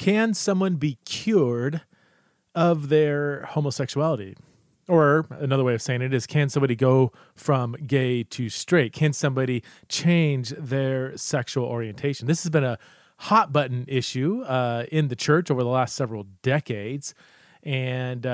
Can someone be cured of their homosexuality? Or another way of saying it is, can somebody go from gay to straight? Can somebody change their sexual orientation? This has been a hot button issue in the church over the last several decades. And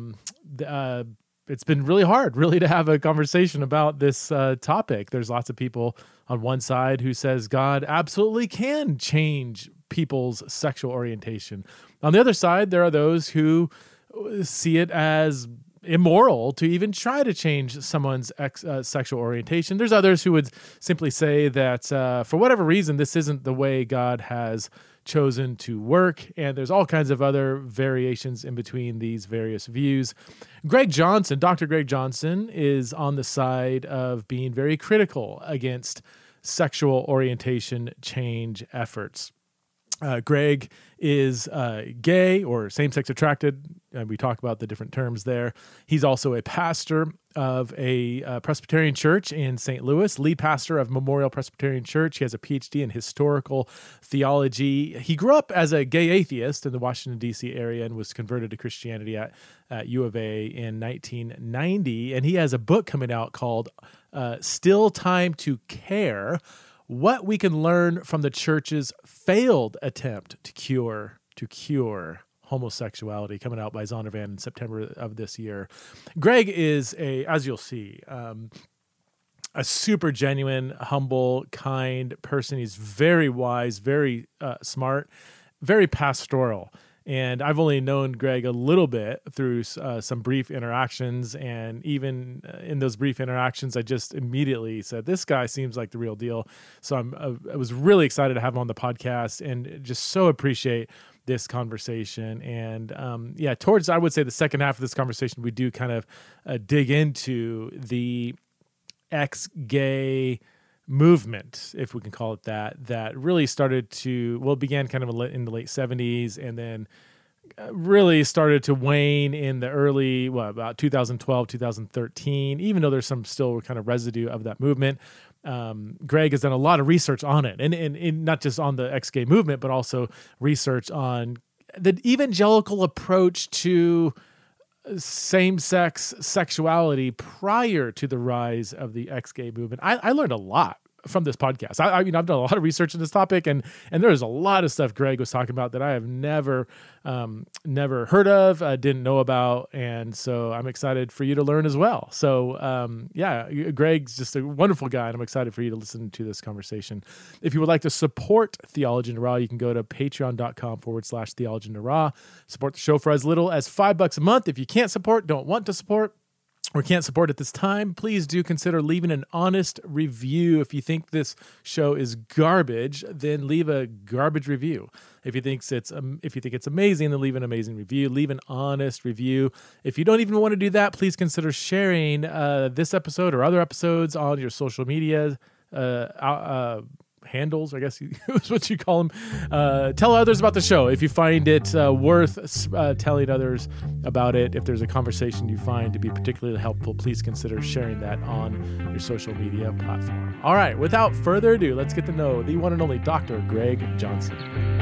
it's been really hard, really, to have a conversation about this topic. There's lots of people on one side who says God absolutely can change people's sexual orientation. On the other side, there are those who see it as immoral to even try to change someone's sexual orientation. There's others who would simply say that for whatever reason, this isn't the way God has chosen to work, and there's all kinds of other variations in between these various views. Greg Johnson, Dr. Greg Johnson, is on the side of being very critical against sexual orientation change efforts. Greg is gay or same-sex attracted, and we talk about the different terms there. He's also a pastor of a Presbyterian church in St. Louis, lead pastor of Memorial Presbyterian Church. He has a PhD in historical theology. He grew up as a gay atheist in the Washington, D.C. area and was converted to Christianity at U of A in 1990. And he has a book coming out called Still Time to Care: What We Can Learn from the Church's Failed Attempt to Cure Homosexuality, coming out by Zondervan in September of this year. Greg is as you'll see, a super genuine, humble, kind person. He's very wise, very smart, very pastoral. And I've only known Greg a little bit through some brief interactions. And even in those brief interactions, I just immediately said, this guy seems like the real deal. So I was really excited to have him on the podcast and just so appreciate this conversation. And towards, I would say, the second half of this conversation, we do kind of dig into the ex-gay movement, if we can call it that really began kind of in the late 70s and then really started to wane in the early, about 2012, 2013, even though there's some still kind of residue of that movement. Greg has done a lot of research on it, and not just on the ex-gay movement, but also research on the evangelical approach to same-sex sexuality prior to the rise of the ex-gay movement. I learned a lot from this podcast. I've done a lot of research on this topic, and there's a lot of stuff Greg was talking about that I have never heard of, didn't know about, and so I'm excited for you to learn as well. So Greg's just a wonderful guy, and I'm excited for you to listen to this conversation. If you would like to support Theology in the Raw, you can go to patreon.com/Theology in the Raw. Support the show for as little as $5 a month. If you can't support, don't want to support, or can't support at this time, please do consider leaving an honest review. If you think this show is garbage, then leave a garbage review. If you think it's amazing, then leave an amazing review. Leave an honest review. If you don't even want to do that, please consider sharing this episode or other episodes on your social media handles, I guess is what you call them. Tell others about the show if you find it worth telling others about it. If there's a conversation you find to be particularly helpful, please consider sharing that on your social media platform. All right, without further ado, let's get to know the one and only Dr. Greg Johnson.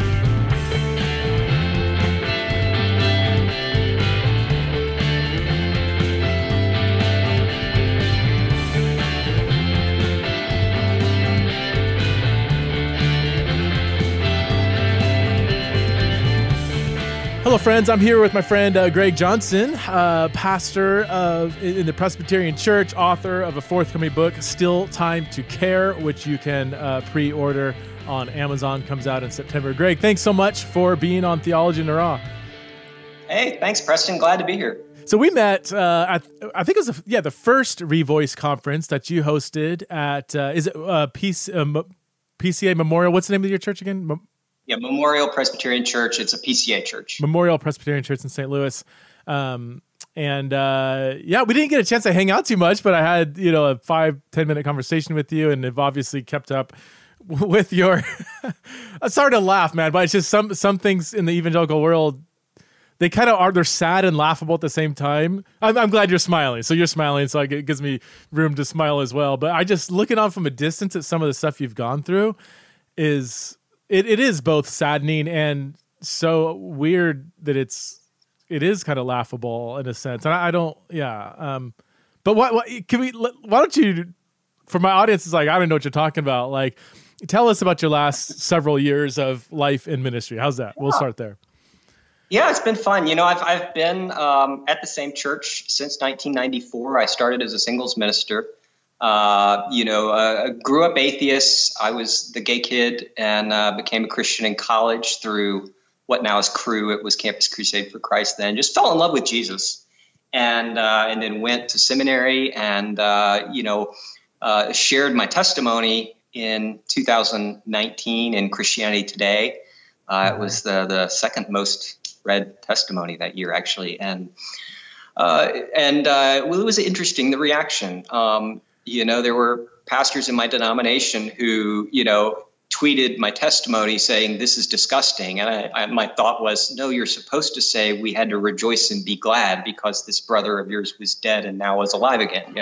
Hello, friends. I'm here with my friend Greg Johnson, pastor in the Presbyterian Church, author of a forthcoming book, Still Time to Care, which you can pre-order on Amazon. Comes out in September. Greg, thanks so much for being on Theology in the Raw. Hey, thanks, Preston. Glad to be here. So we met, I think it was the first Revoice conference that you hosted at, is it PCA Memorial? What's the name of your church again? Yeah, Memorial Presbyterian Church. It's a PCA church. Memorial Presbyterian Church in St. Louis. We didn't get a chance to hang out too much, but I had, a 5-10 minute conversation with you, and have obviously kept up with your, sorry to laugh, man, but it's just some things in the evangelical world, they kind of they're sad and laughable at the same time. I'm glad you're smiling. So you're smiling, so it gives me room to smile as well. But I just, looking on from a distance at some of the stuff you've gone through, it is both saddening and so weird that it is kind of laughable in a sense. And I don't, yeah. But why don't you, for my audience is like, I don't know what you're talking about. Like, tell us about your last several years of life in ministry. How's that? We'll start there. Yeah, it's been fun. I've been at the same church since 1994. I started as a singles minister. Grew up atheist. I was the gay kid and became a Christian in college through what now is Cru. It was Campus Crusade for Christ then. Just fell in love with Jesus and then went to seminary and, shared my testimony in 2019 in Christianity Today. It was the second most read testimony that year, actually. And it was interesting, the reaction. There were pastors in my denomination who, tweeted my testimony saying, this is disgusting. And my thought was, no, you're supposed to say we had to rejoice and be glad because this brother of yours was dead and now is alive again,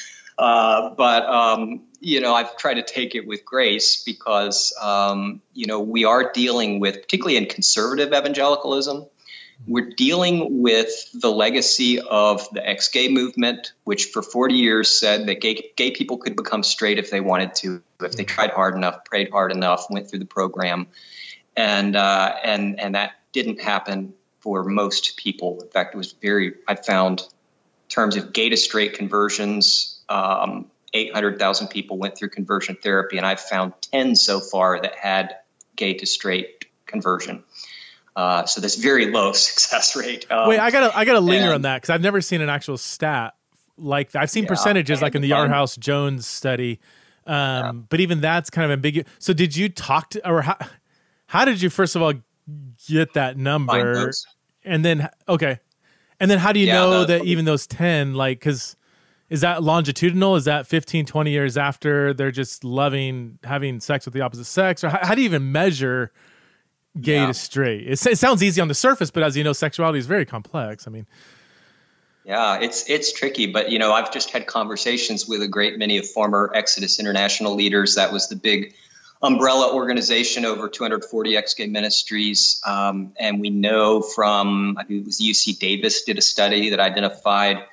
I've tried to take it with grace because, we are dealing with, particularly in conservative evangelicalism, we're dealing with the legacy of the ex-gay movement, which for 40 years said that gay people could become straight if they wanted to, if they tried hard enough, prayed hard enough, went through the program. And that didn't happen for most people. In fact, I found in terms of gay to straight conversions, 800,000 people went through conversion therapy, and I've found 10 so far that had gay to straight conversion. So that's very low success rate. Wait, I gotta linger on that because I've never seen an actual stat like that. I've seen percentages like in the Yarhouse Jones study, but even that's kind of ambiguous. So did you talk to, or how did you first of all get that number? And then how do you know that even those 10, like, because is that longitudinal? Is that 15, 20 years after they're just loving having sex with the opposite sex? Or how do you even measure gay to straight? It sounds easy on the surface, but as you know, sexuality is very complex. I mean, yeah, it's tricky, but I've just had conversations with a great many of former Exodus International leaders. That was the big umbrella organization, over 240 ex-gay ministries. And we know from, I think it was UC Davis did a study that identified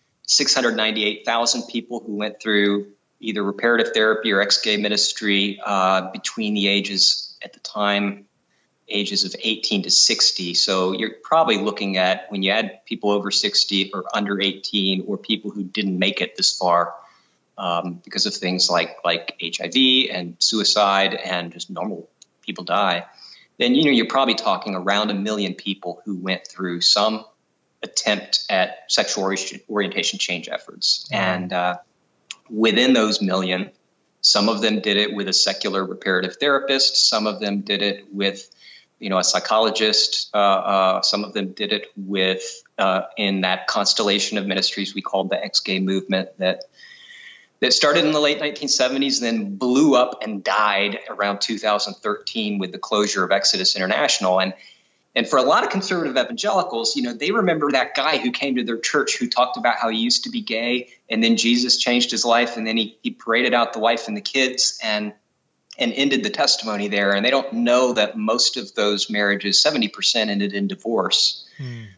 698,000 people who went through either reparative therapy or ex-gay ministry between the ages at the time, ages of 18 to 60. So you're probably looking at, when you add people over 60 or under 18 or people who didn't make it this far because of things like HIV and suicide and just normal people die, then, you're probably talking around 1 million people who went through some attempt at sexual orientation change efforts. And within those million, some of them did it with a secular reparative therapist. Some of them did it with a psychologist. Some of them did it with in that constellation of ministries we called the ex-gay movement that started in the late 1970s, then blew up and died around 2013 with the closure of Exodus International. And for a lot of conservative evangelicals, they remember that guy who came to their church who talked about how he used to be gay, and then Jesus changed his life, and then he paraded out the wife and the kids and ended the testimony there. And they don't know that most of those marriages, 70% ended in divorce.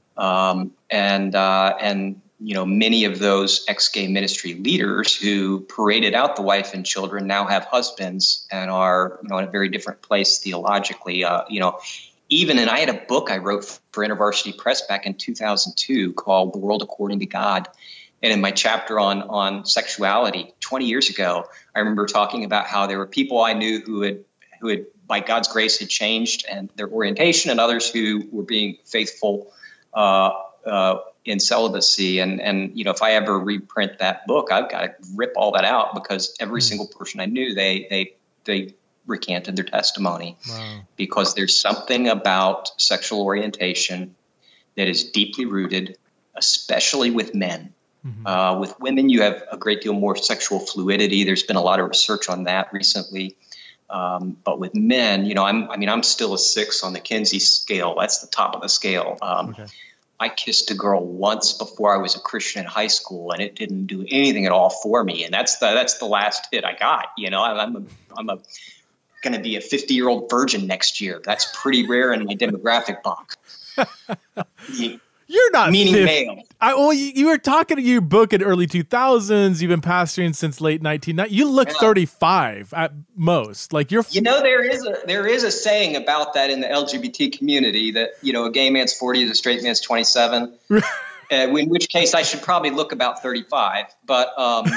Many of those ex-gay ministry leaders who paraded out the wife and children now have husbands and are, in a very different place theologically. And I had a book I wrote for InterVarsity Press back in 2002 called The World According to God. And in my chapter on sexuality 20 years ago, I remember talking about how there were people I knew who had by God's grace had changed and their orientation, and others who were being faithful in celibacy. And if I ever reprint that book, I've got to rip all that out because every single person I knew, they recanted their testimony. Wow. Because there's something about sexual orientation that is deeply rooted, especially with men. With women, you have a great deal more sexual fluidity. There's been a lot of research on that recently. But with men, I'm still a 6 on the Kinsey scale. That's the top of the scale. I kissed a girl once before I was a Christian in high school, and it didn't do anything at all for me. And that's the last hit I got. I'm a going to be a 50-year-old virgin next year. That's pretty rare in my demographic box. You're not meaning male. Well, you were talking to your book in early 2000s. You've been pastoring since late 1990. You look 35 at most. Like you're. There is a saying about that in the LGBT community that a gay man's 40 and a straight man's 27. In which case, I should probably look about 35. But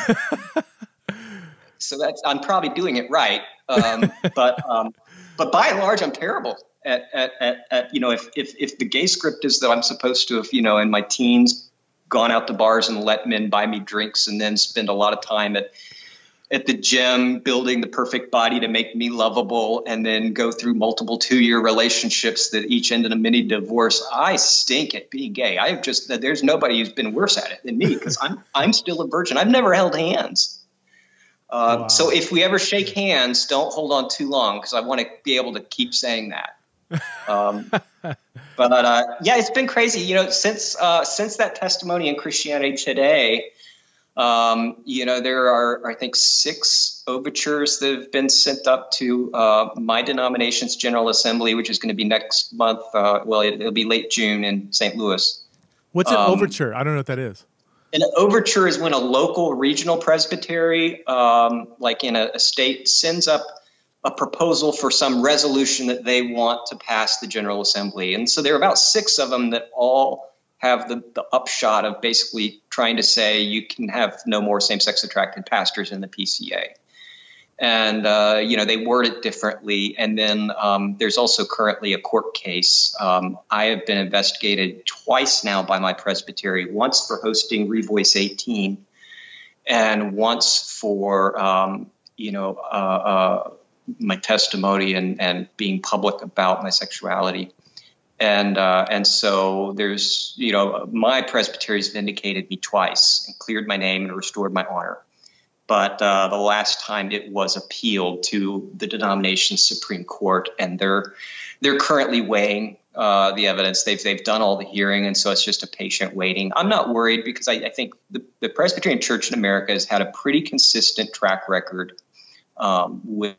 so I'm probably doing it right. But by and large, I'm terrible at if the gay script is that I'm supposed to have in my teens gone out to bars and let men buy me drinks and then spend a lot of time at the gym building the perfect body to make me lovable and then go through multiple 2-year relationships that each end in a mini divorce. I stink at being gay. There's nobody who's been worse at it than me because I'm still a virgin. I've never held hands. Wow. So if we ever shake hands, don't hold on too long because I want to be able to keep saying that. It's been crazy. Since that testimony in Christianity Today, there are, I think, 6 overtures that have been sent up to my denomination's General Assembly, which is going to be next month. It'll be late June in St. Louis. What's an overture? I don't know what that is. An overture is when a local regional presbytery, like in a state, sends up a proposal for some resolution that they want to pass the General Assembly. And so there are about 6 of them that all have the upshot of basically trying to say you can have no more same-sex attracted pastors in the PCA. And, they word it differently. And then there's also currently a court case. I have been investigated twice now by my presbytery, once for hosting Revoice 18 and once for, my testimony and being public about my sexuality. And so there's, my presbytery's vindicated me twice and cleared my name and restored my honor. But the last time it was appealed to the denomination's Supreme Court, and they're currently weighing the evidence. They've done all the hearing, and so it's just a patient waiting. I'm not worried because I think the Presbyterian Church in America has had a pretty consistent track record with.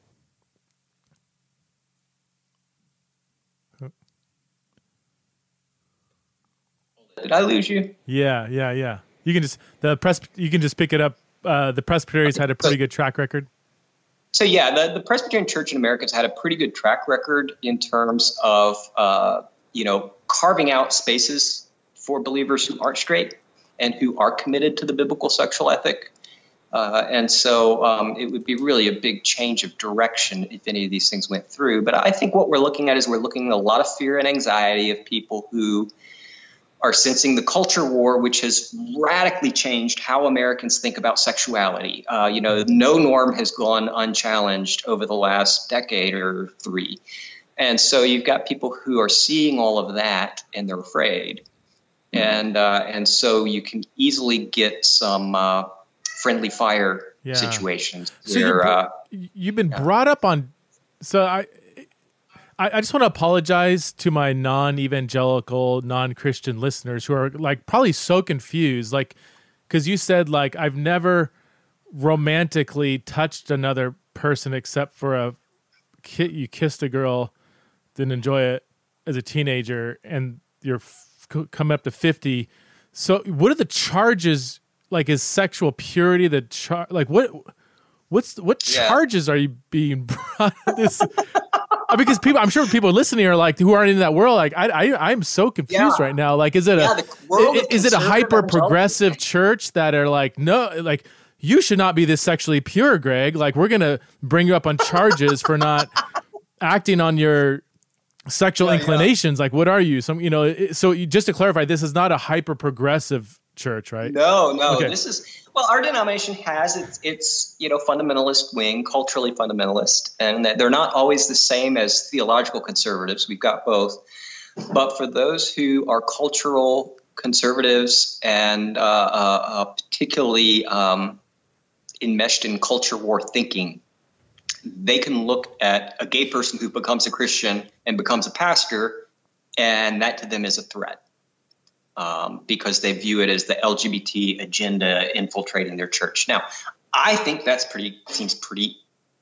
Did I lose you? Yeah. You can just pick it up. The Presbyterians had a pretty good track record. So the Presbyterian Church in America has had a pretty good track record in terms of carving out spaces for believers who aren't straight and who are committed to the biblical sexual ethic. And so it would be really a big change of direction if any of these things went through. But I think what we're looking at is we're looking at a lot of fear and anxiety of people who are sensing the culture war, which has radically changed how Americans think about sexuality. No norm has gone unchallenged over the last decade or 3. And so you've got people who are seeing all of that and they're afraid. And so you can easily get some friendly fire situations. So you've been brought up on, so I just want to apologize to my non-evangelical, non-Christian listeners who are like probably so confused, like, because you said like I've never romantically touched another person except for you kissed a girl, didn't enjoy it as a teenager, and you're coming up to 50. So what are the charges? Like, is sexual purity what charges are you being brought? This. Because I'm sure people listening are like, who aren't in that world, like I'm so confused right now. Like, is it a hyper progressive church that are like, no, like you should not be this sexually pure, Greg. Like, we're gonna bring you up on charges for not acting on your sexual inclinations. Like, what are you? So just to clarify, this is not a hyper progressive church, right? No. Okay. This is. Well, our denomination has its fundamentalist wing, culturally fundamentalist, and that they're not always the same as theological conservatives. We've got both. But for those who are cultural conservatives and particularly enmeshed in culture war thinking, they can look at a gay person who becomes a Christian and becomes a pastor, and that to them is a threat. Because they view it as the LGBT agenda infiltrating their church. Now, I think seems pretty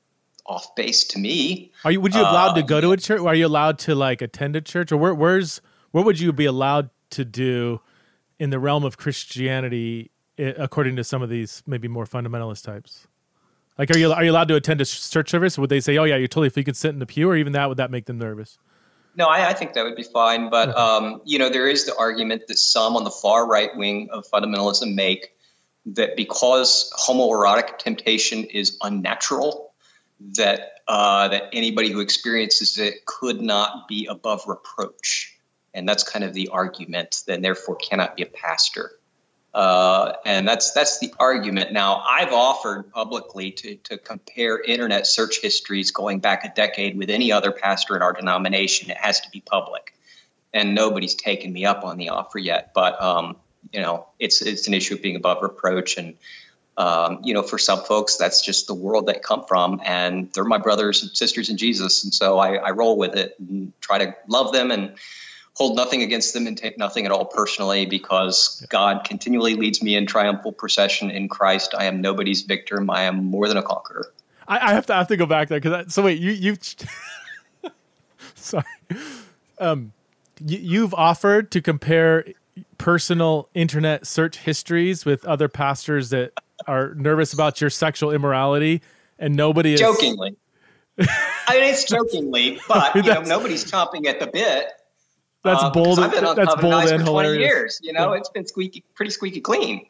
off base to me. Would you allowed to go to a church? Are you allowed to like attend a church, or what would you be allowed to do in the realm of Christianity, according to some of these maybe more fundamentalist types? Like, are you allowed to attend a church service? Would they say, "Oh yeah, you're totally free, you can sit in the pew," or even that would that make them nervous? No, I think that would be fine. But, there is the argument that some on the far right wing of fundamentalism make that because homoerotic temptation is unnatural, that anybody who experiences it could not be above reproach. And that's kind of the argument, then therefore cannot be a pastor. And that's the argument. Now, I've offered publicly to compare internet search histories going back a decade with any other pastor in our denomination. It has to be public. And nobody's taken me up on the offer yet. But, it's an issue of being above reproach. And, for some folks, that's just the world they come from. And they're my brothers and sisters in Jesus. And so I roll with it and try to love them and hold nothing against them and take nothing at all personally, because God continually leads me in triumphal procession in Christ. I am nobody's victim. I am more than a conqueror. I have to go back there because so wait, you've sorry, you've offered to compare personal internet search histories with other pastors that are nervous about your sexual immorality, and nobody is jokingly. I mean, it's jokingly, but nobody's chomping at the bit. That's bold. I've been on that's bold for and 20 hilarious. years. It's been pretty squeaky clean.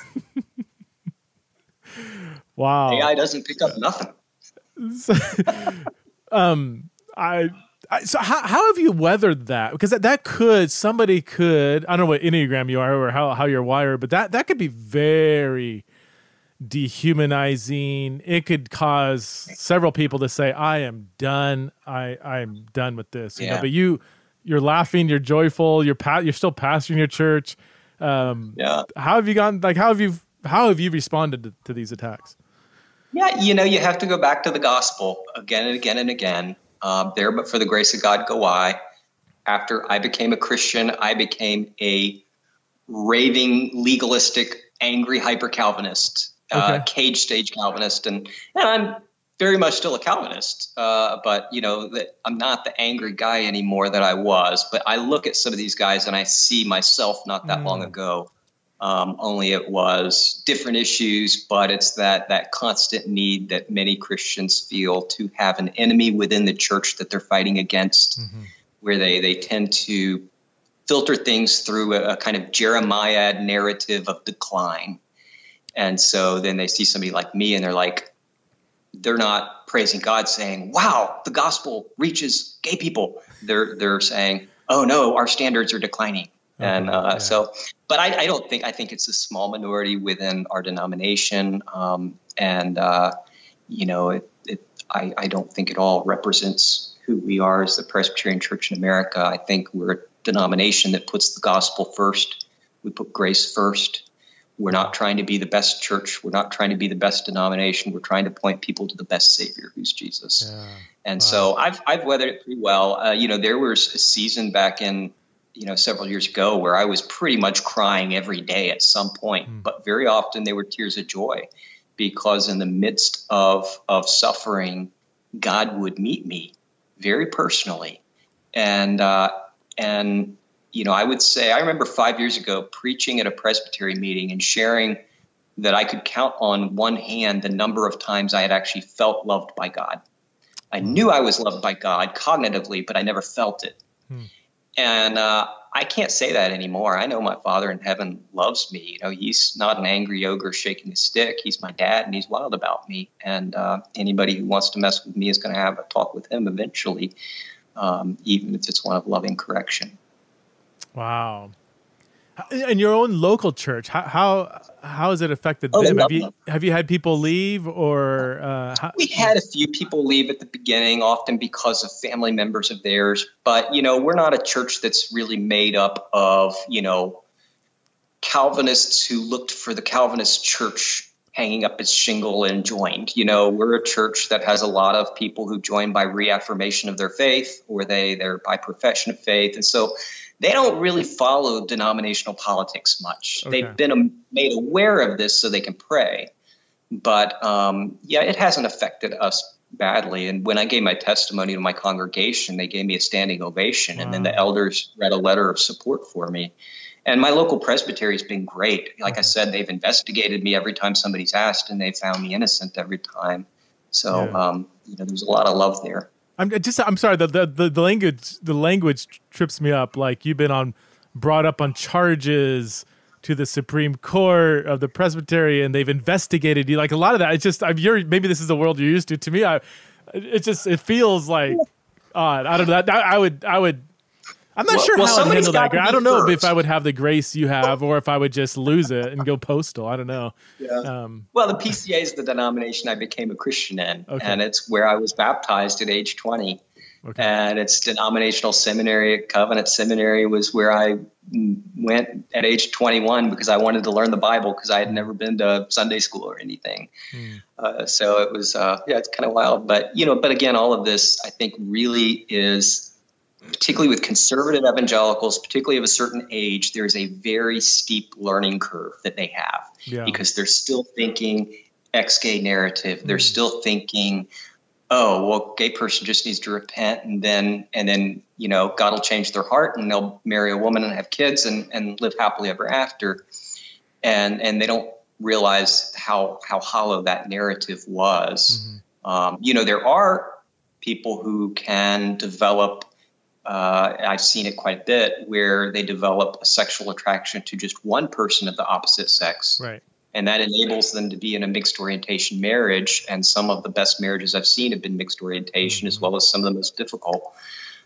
Wow. AI doesn't pick up nothing. So, so how have you weathered that? Because somebody could, I don't know what Enneagram you are or how you're wired, but that could be very dehumanizing. It could cause several people to say, I am done. I'm done with this. Yeah. But you're laughing, you're joyful, you're still pastoring your church. How have you gone? Like, how have you responded to these attacks? Yeah, you have to go back to the gospel again and again and again. There, but for the grace of God, go I. After I became a Christian, I became a raving, legalistic, angry, hyper-Calvinist, cage stage Calvinist, and I'm very much still a Calvinist, but that I'm not the angry guy anymore that I was. But I look at some of these guys and I see myself not that long ago. Only it was different issues, but it's that constant need that many Christians feel to have an enemy within the church that they're fighting against, where they tend to filter things through a kind of Jeremiah narrative of decline. And so then they see somebody like me and they're not praising God saying, wow, the gospel reaches gay people. They're saying, oh no, our standards are declining. And but I think it's a small minority within our denomination. I don't think it all represents who we are as the Presbyterian Church in America. I think we're a denomination that puts the gospel first. We put grace first. We're not trying to be the best church. We're not trying to be the best denomination. We're trying to point people to the best Savior, who's Jesus. Yeah. And so I've weathered it pretty well. There was a season back in, several years ago where I was pretty much crying every day at some point, but very often they were tears of joy, because in the midst of suffering, God would meet me very personally. And I would say, I remember 5 years ago preaching at a Presbytery meeting and sharing that I could count on one hand the number of times I had actually felt loved by God. I knew I was loved by God cognitively, but I never felt it. And I can't say that anymore. I know my Father in heaven loves me. He's not an angry ogre shaking his stick. He's my dad, and he's wild about me. And anybody who wants to mess with me is going to have a talk with him eventually, even if it's one of loving correction. Wow. In your own local church, how has it affected them? Have you had people leave, or we had a few people leave at the beginning, often because of family members of theirs. But we're not a church that's really made up of Calvinists who looked for the Calvinist church hanging up its shingle and joined. We're a church that has a lot of people who join by reaffirmation of their faith, or they're by profession of faith, and so they don't really follow denominational politics much. Okay. They've been made aware of this so they can pray. But, it hasn't affected us badly. And when I gave my testimony to my congregation, they gave me a standing ovation. And then the elders read a letter of support for me. And my local presbytery has been great. Like I said, they've investigated me every time somebody's asked, and they found me innocent every time. So, there's a lot of love there. I'm sorry. The language trips me up. Like you've been brought up on charges to the Supreme Court of the Presbytery, and they've investigated you. Like a lot of that, it's just maybe this is the world you're used to. To me, it feels like odd. I don't know. I would. I'm not sure how I'd handle that. I don't know if I would have the grace you have, or if I would just lose it and go postal. I don't know. Yeah. Well, the PCA is the denomination I became a Christian in, and it's where I was baptized at age 20. Okay. And it's denominational seminary. Covenant Seminary was where I went at age 21 because I wanted to learn the Bible because I had never been to Sunday school or anything. So it was, it's kind of wild. But again, all of this, I think, really is, particularly with conservative evangelicals, particularly of a certain age, there's a very steep learning curve that they have because they're still thinking ex-gay narrative. They're still thinking, oh, well, gay person just needs to repent and then God will change their heart and they'll marry a woman and have kids and live happily ever after. And they don't realize how hollow that narrative was. There are people who can develop, I've seen it quite a bit, where they develop a sexual attraction to just one person of the opposite sex. Right. And that enables them to be in a mixed orientation marriage. And some of the best marriages I've seen have been mixed orientation, as well as some of the most difficult.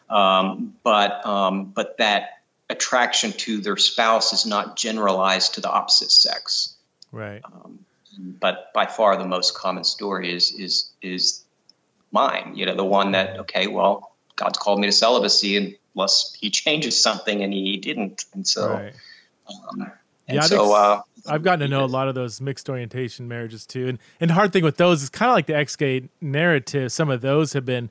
But that attraction to their spouse is not generalized to the opposite sex. Right. But by far the most common story is mine. The one that, God's called me to celibacy unless he changes something, and he didn't. And so, right. I've gotten to know a lot of those mixed orientation marriages too. And the hard thing with those is kind of like the ex-gay narrative. Some of those have been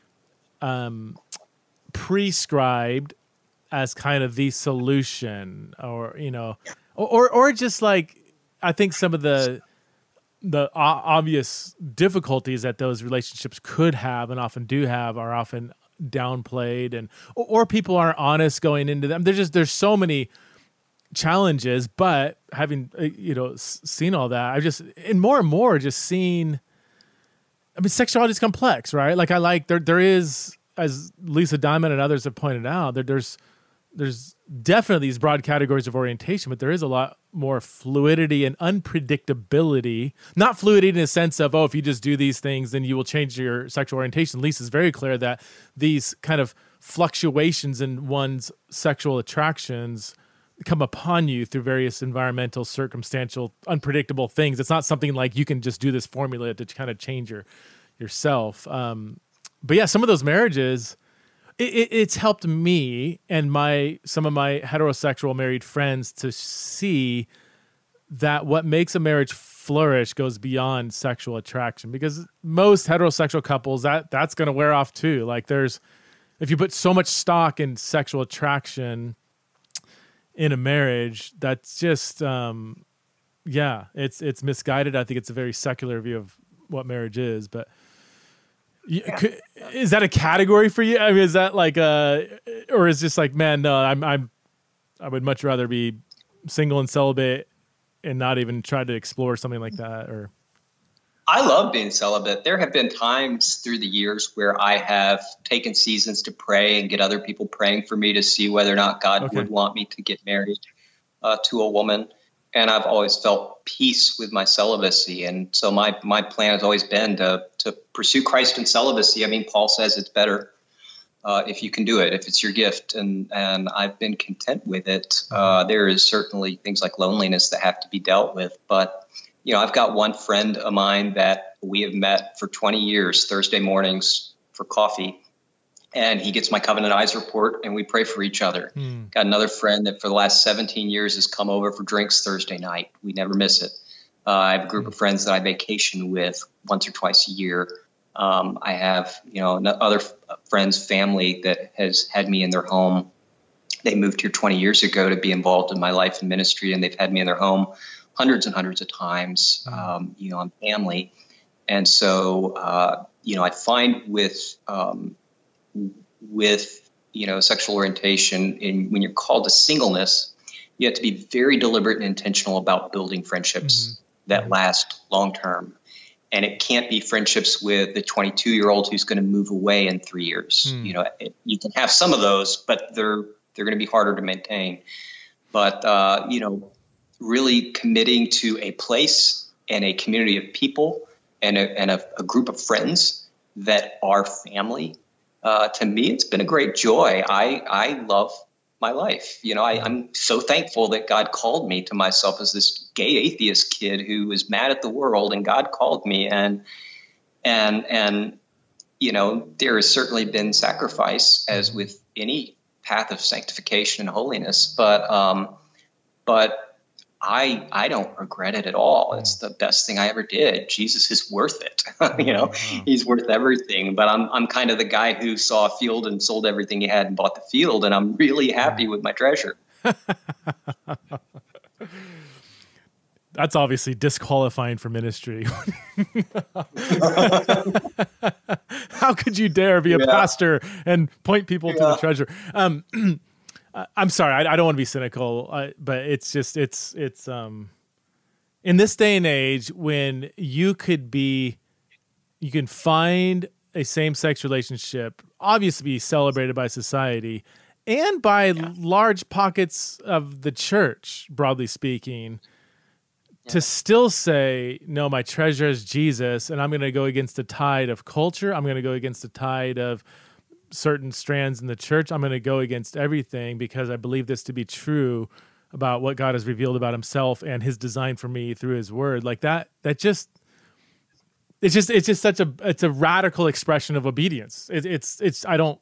prescribed as kind of the solution, or just like, I think some of the obvious difficulties that those relationships could have and often do have are often downplayed, and or people aren't honest going into them. There's so many challenges, but having seen all that, I've just and more just seen. I mean, sexuality is complex, right? Like there is, as Lisa Diamond and others have pointed out, there's definitely these broad categories of orientation, but there is a lot more fluidity and unpredictability. Not fluidity in the sense of, if you just do these things, then you will change your sexual orientation. Lisa's very clear that these kind of fluctuations in one's sexual attractions come upon you through various environmental, circumstantial, unpredictable things. It's not something like you can just do this formula to kind of change yourself. But yeah, some of those marriages, it's helped me and some of my heterosexual married friends to see that what makes a marriage flourish goes beyond sexual attraction, because most heterosexual couples, that's going to wear off too. Like if you put so much stock in sexual attraction in a marriage, that's just, it's misguided. I think it's a very secular view of what marriage is, but is that a category for you? I mean, is that like or is just like, man, no, I would much rather be single and celibate and not even try to explore something like that? Or I love being celibate. There have been times through the years where I have taken seasons to pray and get other people praying for me to see whether or not God would want me to get married to a woman. And I've always felt peace with my celibacy. And so my plan has always been to pursue Christ in celibacy. I mean, Paul says it's better if you can do it, if it's your gift. And I've been content with it. There is certainly things like loneliness that have to be dealt with. But, I've got one friend of mine that we have met for 20 years, Thursday mornings for coffee. And he gets my Covenant Eyes report, and we pray for each other. Got another friend that for the last 17 years has come over for drinks Thursday night. We never miss it. I have a group of friends that I vacation with once or twice a year. I have, other friends, family that has had me in their home. They moved here 20 years ago to be involved in my life and ministry, and they've had me in their home hundreds and hundreds of times, on family. And so, I find with sexual orientation, and when you're called to singleness, you have to be very deliberate and intentional about building friendships that last long term. And it can't be friendships with the 22-year-old who's going to move away in 3 years. You can have some of those, but they're going to be harder to maintain. But, really committing to a place and a community of people and a group of friends that are family. To me, it's been a great joy. I love my life. I'm so thankful that God called me to myself as this gay atheist kid who was mad at the world, and God called me. And there has certainly been sacrifice, as with any path of sanctification and holiness. But I don't regret it at all. It's the best thing I ever did. Jesus is worth it. He's worth everything. But I'm kind of the guy who saw a field and sold everything he had and bought the field. And I'm really happy with my treasure. That's obviously disqualifying for ministry. How could you dare be a pastor and point people to the treasure? I'm sorry, I don't want to be cynical, but it's just, it's in this day and age when you can find a same-sex relationship, obviously be celebrated by society and by large pockets of the church, broadly speaking, to still say, no, my treasure is Jesus, and I'm going to go against the tide of culture. I'm going to go against the tide of certain strands in the church. I'm going to go against everything because I believe this to be true about what God has revealed about himself and his design for me through his word. Like it's just such a radical expression of obedience. Where else am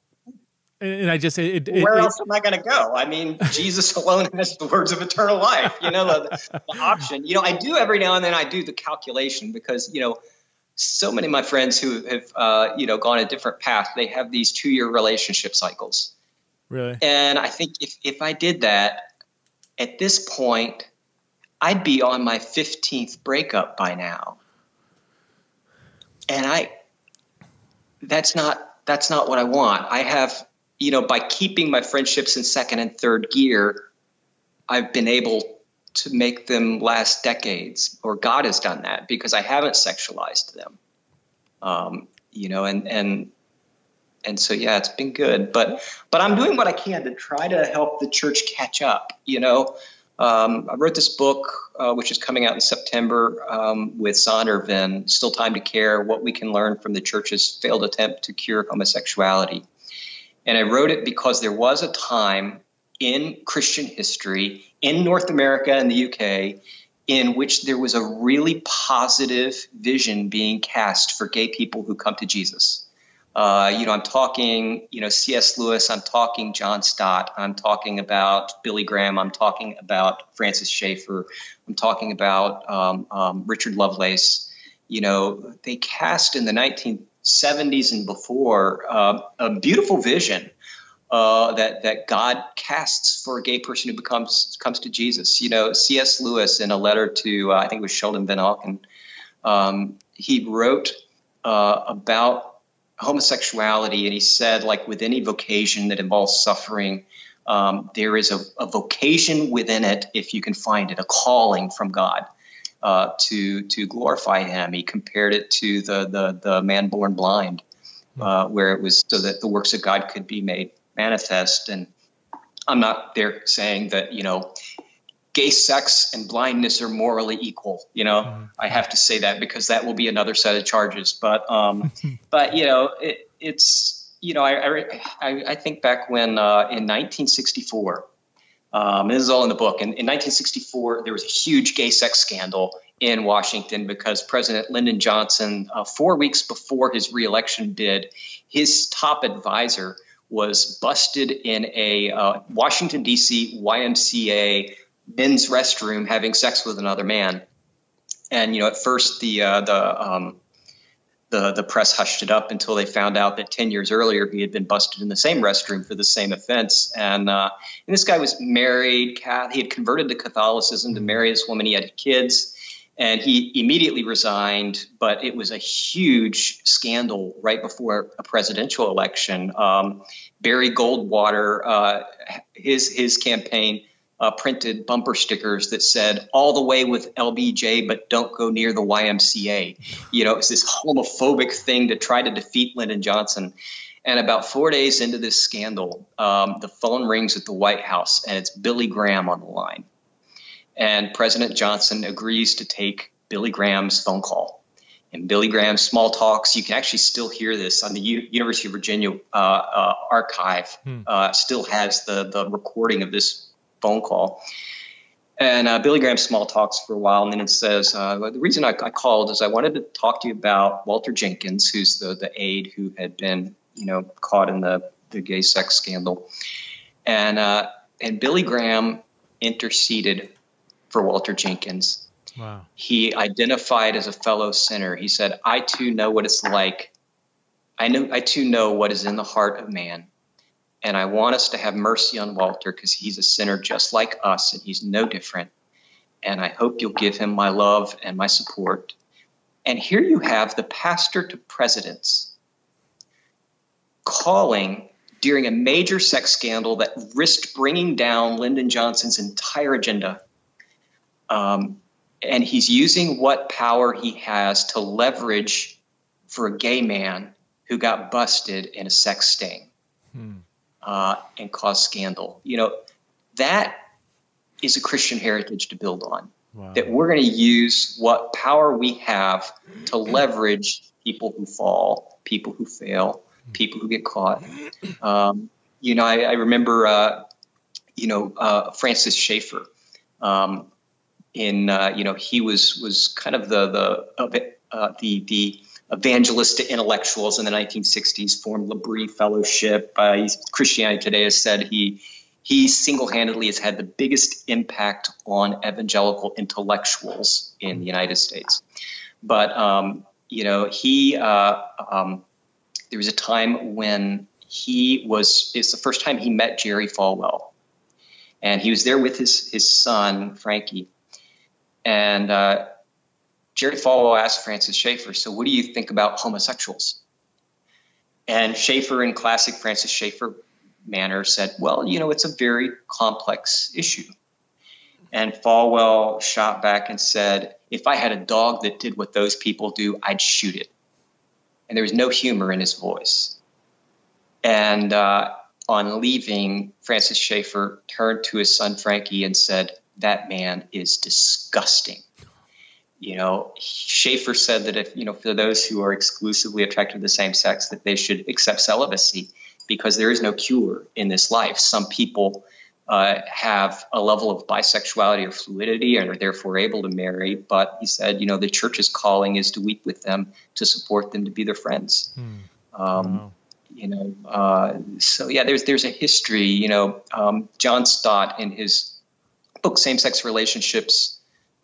I going to go? I mean, Jesus alone has the words of eternal life, the option. I do every now and then I do the calculation because, so many of my friends who have, gone a different path, they have these 2-year relationship cycles. Really? And I think if I did that, at this point, I'd be on my 15th breakup by now. And that's not what I want. I have, by keeping my friendships in second and third gear, I've been able to make them last decades, or God has done that because I haven't sexualized them. And so, it's been good, but I'm doing what I can to try to help the church catch up. I wrote this book, which is coming out in September, with Zondervan, Still Time to Care, What We Can Learn from the Church's Failed Attempt to Cure Homosexuality. And I wrote it because there was a time in Christian history in North America and the UK in which there was a really positive vision being cast for gay people who come to Jesus. I'm talking, C.S. Lewis, I'm talking John Stott, I'm talking about Billy Graham, I'm talking about Francis Schaeffer, I'm talking about Richard Lovelace. They cast in the 1970s and before a beautiful vision that God casts for a gay person who comes to Jesus. C.S. Lewis, in a letter to I think it was Sheldon Van Auken, he wrote about homosexuality, and he said, like with any vocation that involves suffering, there is a vocation within it, if you can find it, a calling from God to glorify Him. He compared it to the man born blind, where it was so that the works of God could be made manifest. And I'm not there saying that, gay sex and blindness are morally equal. I have to say that because that will be another set of charges. But it's I think back when in 1964, this is all in the book. In 1964, there was a huge gay sex scandal in Washington because President Lyndon Johnson, 4 weeks before his reelection bid, his top advisor was busted in a Washington, D.C. YMCA men's restroom having sex with another man. And, at first the press hushed it up until they found out that 10 years earlier he had been busted in the same restroom for the same offense. And this guy was married. He had converted to Catholicism to marry this woman. He had kids. And he immediately resigned, but it was a huge scandal right before a presidential election. Barry Goldwater, his campaign printed bumper stickers that said, "All the way with LBJ, but don't go near the YMCA." You know, it's this homophobic thing to try to defeat Lyndon Johnson. And about 4 days into this scandal, the phone rings at the White House, and it's Billy Graham on the line. And President Johnson agrees to take Billy Graham's phone call. And Billy Graham's small talks, you can actually still hear this on the University of Virginia archive, still has the recording of this phone call. And Billy Graham small talks for a while, and then it says, the reason I called is I wanted to talk to you about Walter Jenkins, who's the aide who had been, caught in the gay sex scandal. And Billy Graham interceded for Walter Jenkins. Wow. He identified as a fellow sinner. He said, I too know what it's like. I too know what is in the heart of man. And I want us to have mercy on Walter because he's a sinner just like us and he's no different. And I hope you'll give him my love and my support. And here you have the pastor to presidents calling during a major sex scandal that risked bringing down Lyndon Johnson's entire agenda. And he's using what power he has to leverage for a gay man who got busted in a sex sting and caused scandal. That is a Christian heritage to build on. Wow. That we're going to use what power we have to leverage people who fall, people who fail, people who get caught. I remember, Francis Schaeffer. He was kind of the evangelist to intellectuals in the 1960s, formed L'Abri Fellowship. Christianity Today has said he single-handedly has had the biggest impact on evangelical intellectuals in the United States. But there was a time when it's the first time he met Jerry Falwell, and he was there with his son Frankie. And Jerry Falwell asked Francis Schaeffer, so what do you think about homosexuals? And Schaeffer, in classic Francis Schaeffer manner, said, well, it's a very complex issue. And Falwell shot back and said, if I had a dog that did what those people do, I'd shoot it. And there was no humor in his voice. And on leaving, Francis Schaeffer turned to his son Frankie and said, that man is disgusting. Schaeffer said that if, for those who are exclusively attracted to the same sex, that they should accept celibacy because there is no cure in this life. Some people have a level of bisexuality or fluidity and are therefore able to marry. But he said, the church's calling is to weep with them, to support them, to be their friends. Wow. There's a history. John Stott in his book Same-Sex Relationships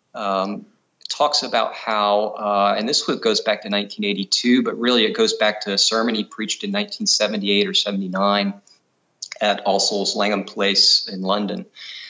talks about how, and this goes back to 1982, but really it goes back to a sermon he preached in 1978 or 79 at All Souls Langham Place in London.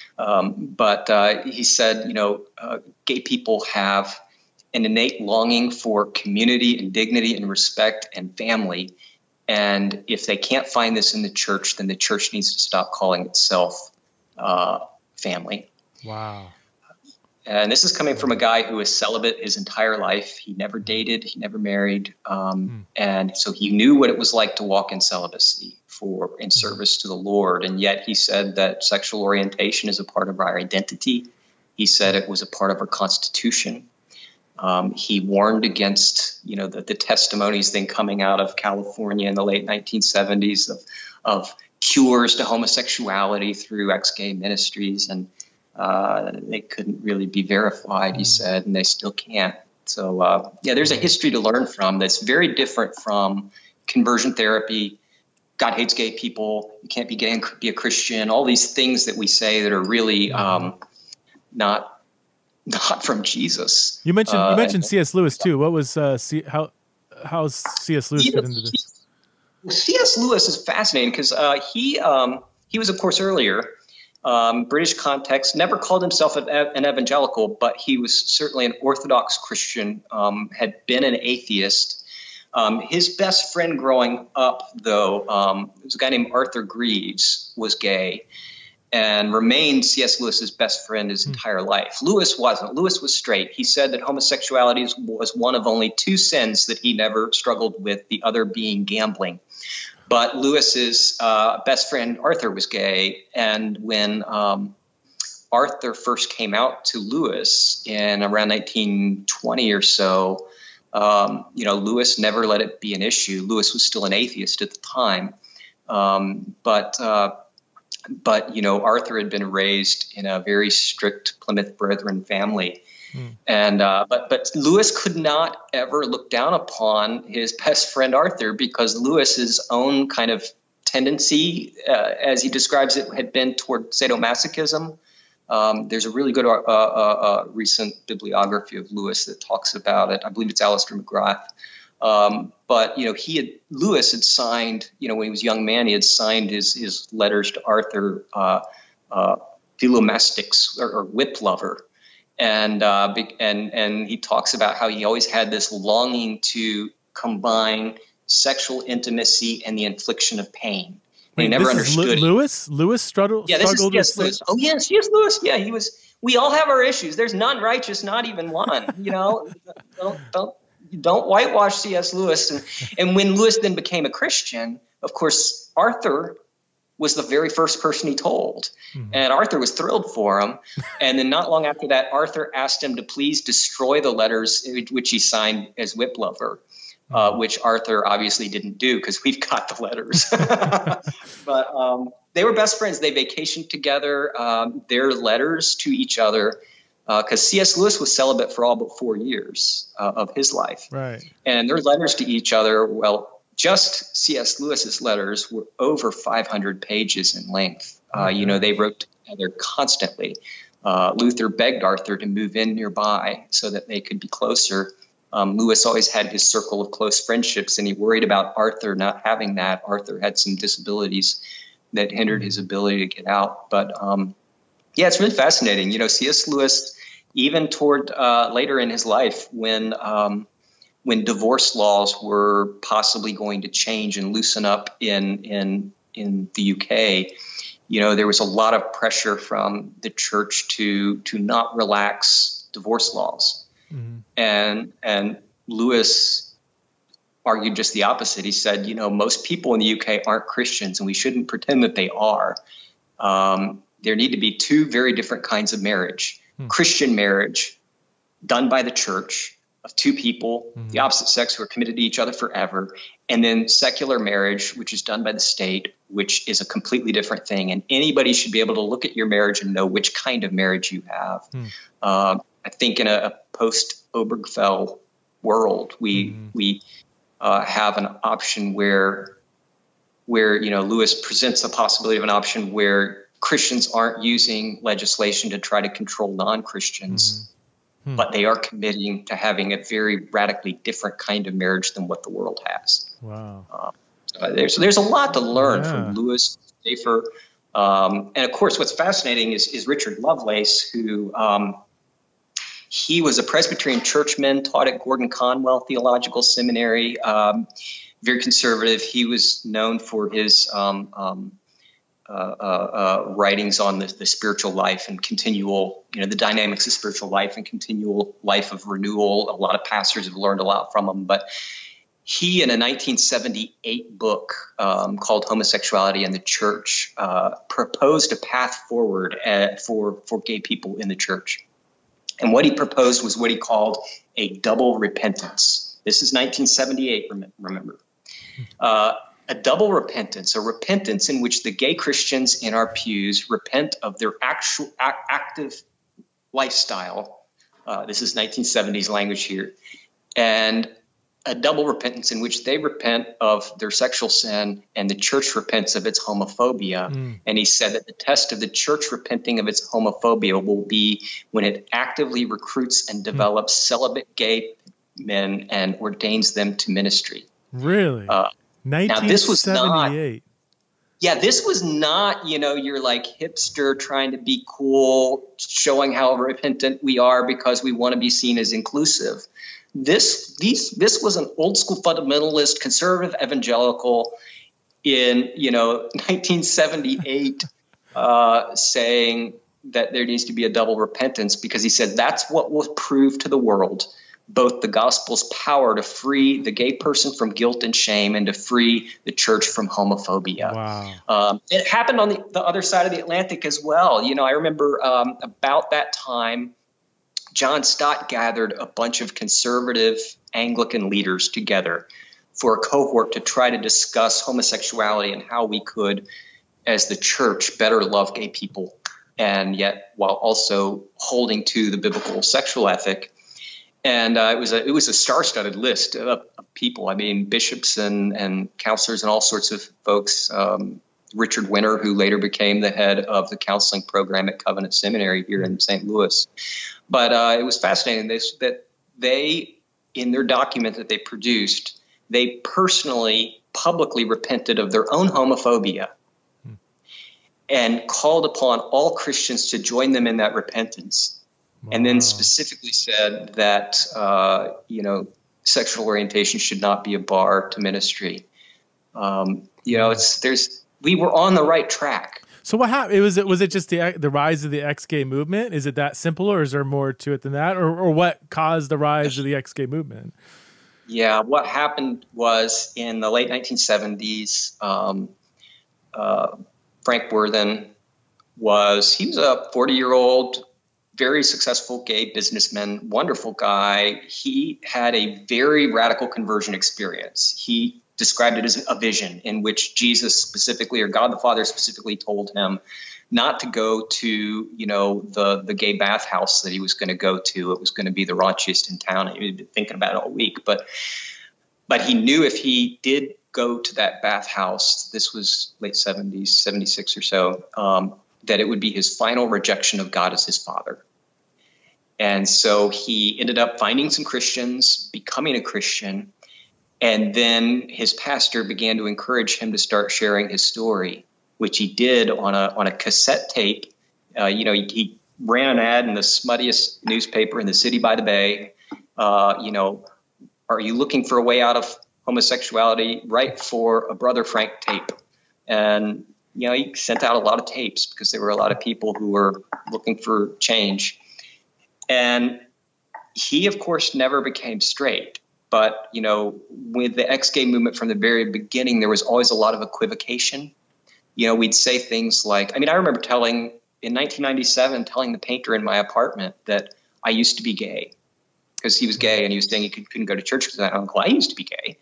But he said, gay people have an innate longing for community and dignity and respect and family. And if they can't find this in the church, then the church needs to stop calling itself family. Wow. And this is coming from a guy who was celibate his entire life. He never dated, he never married. And so he knew what it was like to walk in celibacy in service to the Lord. And yet he said that sexual orientation is a part of our identity. He said it was a part of our Constitution. He warned against, the testimonies then coming out of California in the late 1970s of cures to homosexuality through ex-gay ministries. And they couldn't really be verified, he said, and they still can't. So, there's a history to learn from that's very different from conversion therapy. God hates gay people. You can't be gay and be a Christian. All these things that we say that are really not from Jesus. You mentioned C.S. Lewis too. What was how's C.S. Lewis fit into this? Well, C.S. Lewis is fascinating because he was, of course, earlier. British context, never called himself an evangelical, but he was certainly an Orthodox Christian, had been an atheist. His best friend growing up, though, was a guy named Arthur Greaves, was gay and remained C.S. Lewis's best friend his entire life. Lewis wasn't. Lewis was straight. He said that homosexuality was one of only two sins that he never struggled with, the other being gambling. But Lewis's best friend Arthur was gay, and when Arthur first came out to Lewis in around 1920 or so, Lewis never let it be an issue. Lewis was still an atheist at the time, but Arthur had been raised in a very strict Plymouth Brethren family. And but Lewis could not ever look down upon his best friend Arthur, because Lewis's own kind of tendency, as he describes it, had been toward sadomasochism. There's a really good recent bibliography of Lewis that talks about it. I believe it's Alistair McGrath. But Lewis had signed, when he was a young man, he had signed his letters to Arthur, Philomastix, or whip lover. And he talks about how he always had this longing to combine sexual intimacy and the infliction of pain. Wait, he never understood. Lewis struggled. Yeah, this is yes, Lewis. Oh yes, Lewis. Yeah, he was. We all have our issues. There's none righteous, not even one. Don't whitewash C.S. Lewis. And when Lewis then became a Christian, of course, Arthur was the very first person he told. And Arthur was thrilled for him. And then not long after that, Arthur asked him to please destroy the letters which he signed as whip lover, which Arthur obviously didn't do because we've got the letters. But they were best friends. They vacationed together. Their letters to each other, because C.S. Lewis was celibate for all but 4 years of his life. Right. And their letters to each other, just C.S. Lewis's letters were over 500 pages in length. They wrote together constantly. Luther begged Arthur to move in nearby so that they could be closer. Lewis always had his circle of close friendships, and he worried about Arthur not having that. Arthur had some disabilities that hindered his ability to get out. But it's really fascinating. C.S. Lewis, even toward later in his life, when divorce laws were possibly going to change and loosen up in the UK, there was a lot of pressure from the church to not relax divorce laws. And Lewis argued just the opposite. He said, most people in the UK aren't Christians, and we shouldn't pretend that they are. There need to be two very different kinds of marriage. Christian marriage done by the church, of two people, the opposite sex, who are committed to each other forever, and then secular marriage, which is done by the state, which is a completely different thing. And anybody should be able to look at your marriage and know which kind of marriage you have. I think in a post-Obergefell world, we have an option where Lewis presents the possibility of an option where Christians aren't using legislation to try to control non-Christians. But they are committing to having a very radically different kind of marriage than what the world has. Wow. There's a lot to learn from Lewis, Schaeffer. And of course, what's fascinating is Richard Lovelace, who he was a Presbyterian churchman, taught at Gordon Conwell Theological Seminary, very conservative. He was known for his writings on the spiritual life and continual, the dynamics of spiritual life and continual life of renewal. A lot of pastors have learned a lot from him, but he, in a 1978 book called Homosexuality and the Church, proposed a path forward for gay people in the church. And what he proposed was what he called a double repentance. This is 1978, remember. A double repentance, a repentance in which the gay Christians in our pews repent of their actual active lifestyle. This is 1970s language here. And a double repentance in which they repent of their sexual sin and the church repents of its homophobia. And he said that the test of the church repenting of its homophobia will be when it actively recruits and develops celibate gay men and ordains them to ministry. Really? Now, this was not Yeah, this was not, you're like hipster trying to be cool, showing how repentant we are because we want to be seen as inclusive. This was an old school fundamentalist, conservative evangelical in 1978 saying that there needs to be a double repentance, because he said that's what will prove to the world both the gospel's power to free the gay person from guilt and shame and to free the church from homophobia. Wow. It happened on the other side of the Atlantic as well. I remember about that time, John Stott gathered a bunch of conservative Anglican leaders together for a cohort to try to discuss homosexuality and how we could, as the church, better love gay people, and yet while also holding to the biblical sexual ethic. And it was a star-studded list of people. I mean, bishops and counselors and all sorts of folks. Richard Winter, who later became the head of the counseling program at Covenant Seminary here in St. Louis. But it was fascinating that they, in their document that they produced, they personally, publicly repented of their own homophobia and called upon all Christians to join them in that repentance. Wow. And then specifically said that, sexual orientation should not be a bar to ministry. We were on the right track. So what happened? Was it just the rise of the ex-gay movement? Is it that simple, or is there more to it than that? Or what caused the rise of the ex-gay movement? Yeah, what happened was in the late 1970s, Frank Worthen he was a 40-year-old, very successful gay businessman, wonderful guy. He had a very radical conversion experience. He described it as a vision in which Jesus specifically, or God the Father specifically, told him not to go to, the gay bathhouse that he was going to go to. It was going to be the raunchiest in town. He'd been thinking about it all week. But he knew if he did go to that bathhouse, this was late 70s, 76 or so, that it would be his final rejection of God as his father. And so he ended up finding some Christians, becoming a Christian, and then his pastor began to encourage him to start sharing his story, which he did on a cassette tape. He ran an ad in the smuttiest newspaper in the city by the bay. Are you looking for a way out of homosexuality? Write for a Brother Frank tape. And, he sent out a lot of tapes because there were a lot of people who were looking for change. And he, of course, never became straight. But, with the ex-gay movement from the very beginning, there was always a lot of equivocation. We'd say things like, I remember in 1997, telling the painter in my apartment that I used to be gay, because he was gay and he was saying he couldn't go to church because of that. Uncle, I used to be gay.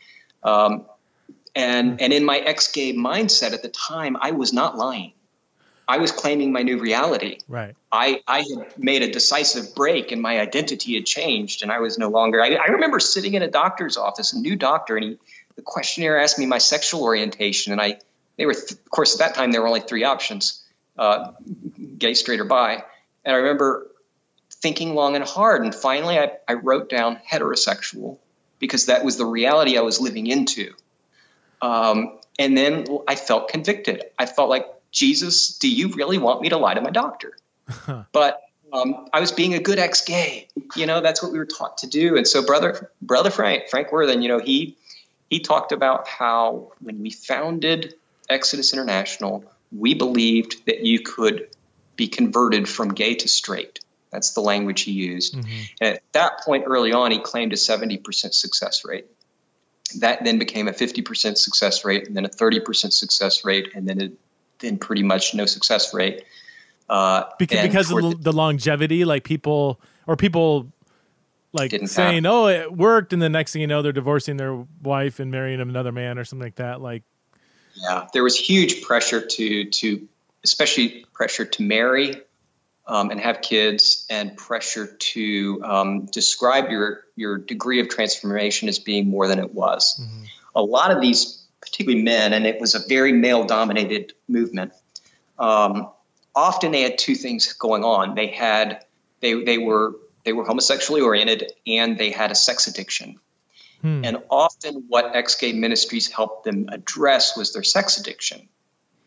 And in my ex-gay mindset at the time, I was not lying. I was claiming my new reality. Right. I had made a decisive break and my identity had changed, and I was no longer. I remember sitting in a doctor's office, a new doctor, and the questionnaire asked me my sexual orientation, and of course, at that time there were only three options: gay, straight, or bi. And I remember thinking long and hard, and finally I wrote down heterosexual, because that was the reality I was living into. And then I felt convicted. I felt like, Jesus, do you really want me to lie to my doctor? But I was being a good ex-gay. That's what we were taught to do. And so Brother Frank Worthen, he talked about how when we founded Exodus International, we believed that you could be converted from gay to straight. That's the language he used. Mm-hmm. And at that point early on, he claimed a 70% success rate. That then became a 50% success rate, and then a 30% success rate, and then pretty much no success rate. Because of the longevity, like people like saying, "Oh, it worked," and the next thing you know, they're divorcing their wife and marrying another man or something like that. Yeah, there was huge pressure especially pressure to marry and have kids, and pressure to describe your degree of transformation as being more than it was. Mm-hmm. A lot of these, particularly men, and it was a very male-dominated movement. Often they had two things going on. They were homosexually oriented, and they had a sex addiction. And often what ex-gay ministries helped them address was their sex addiction.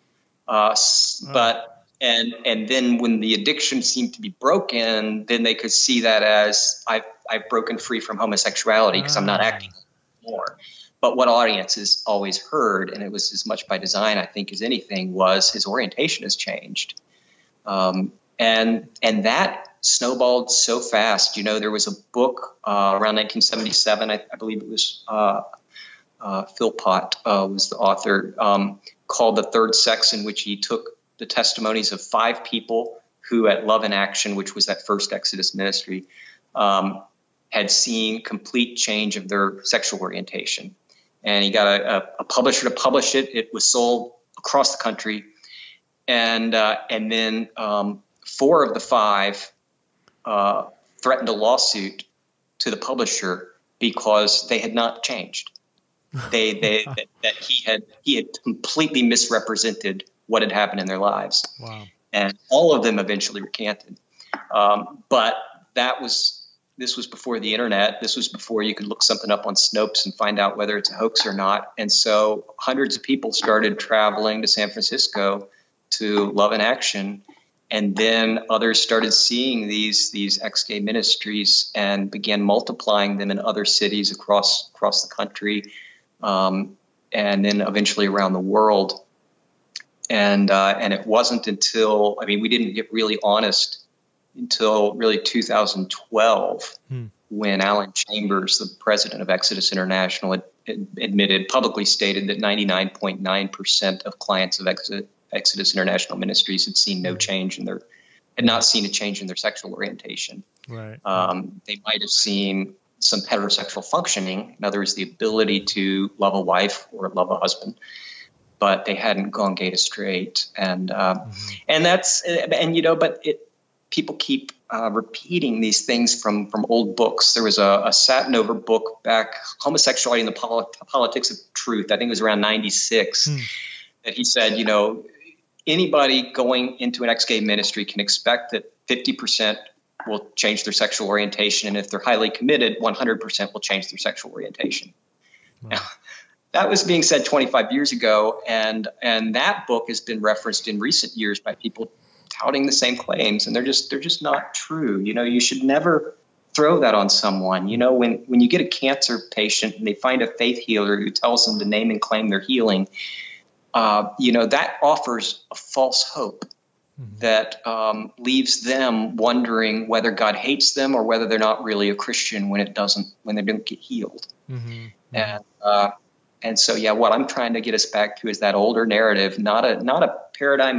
And then when the addiction seemed to be broken, then they could see that as I've broken free from homosexuality because I'm not acting anymore. But what audiences always heard, and it was as much by design, I think, as anything, was his orientation has changed. And that snowballed so fast. You know, there was a book around 1977, I believe it was Phil Pott was the author, called The Third Sex, in which he took the testimonies of 5 people who at Love in Action, which was that first Exodus ministry, had seen complete change of their sexual orientation. And he got a publisher to publish it. It was sold across the country. And then 4 of the 5 threatened a lawsuit to the publisher because they had not changed. That he had completely misrepresented what had happened in their lives. Wow. And all of them eventually recanted. But this was before the internet. This was before you could look something up on Snopes and find out whether it's a hoax or not. And so hundreds of people started traveling to San Francisco to Love in Action. And then others started seeing these ex-gay ministries and began multiplying them in other cities across the country, and then eventually around the world. And it wasn't until, we didn't get really honest until really 2012, when Alan Chambers, the president of Exodus International, publicly stated that 99.9% of clients of Exodus International Ministries had seen no change had not seen a change in their sexual orientation. Right. They might have seen some heterosexual functioning, in other words, the ability to love a wife or love a husband, but they hadn't gone gay to straight. People keep repeating these things from old books. There was a Satinover book back, Homosexuality and the Politics of Truth. I think it was around 96, that he said, anybody going into an ex-gay ministry can expect that 50% will change their sexual orientation. And if they're highly committed, 100% will change their sexual orientation. Wow. Now, that was being said 25 years ago. And that book has been referenced in recent years by people touting the same claims. And they're just not true. You should never throw that on someone. When you get a cancer patient and they find a faith healer who tells them to name and claim their healing, that offers a false hope that leaves them wondering whether God hates them or whether they're not really a Christian when they don't get healed. And so, what I'm trying to get us back to is that older narrative, not a paradigm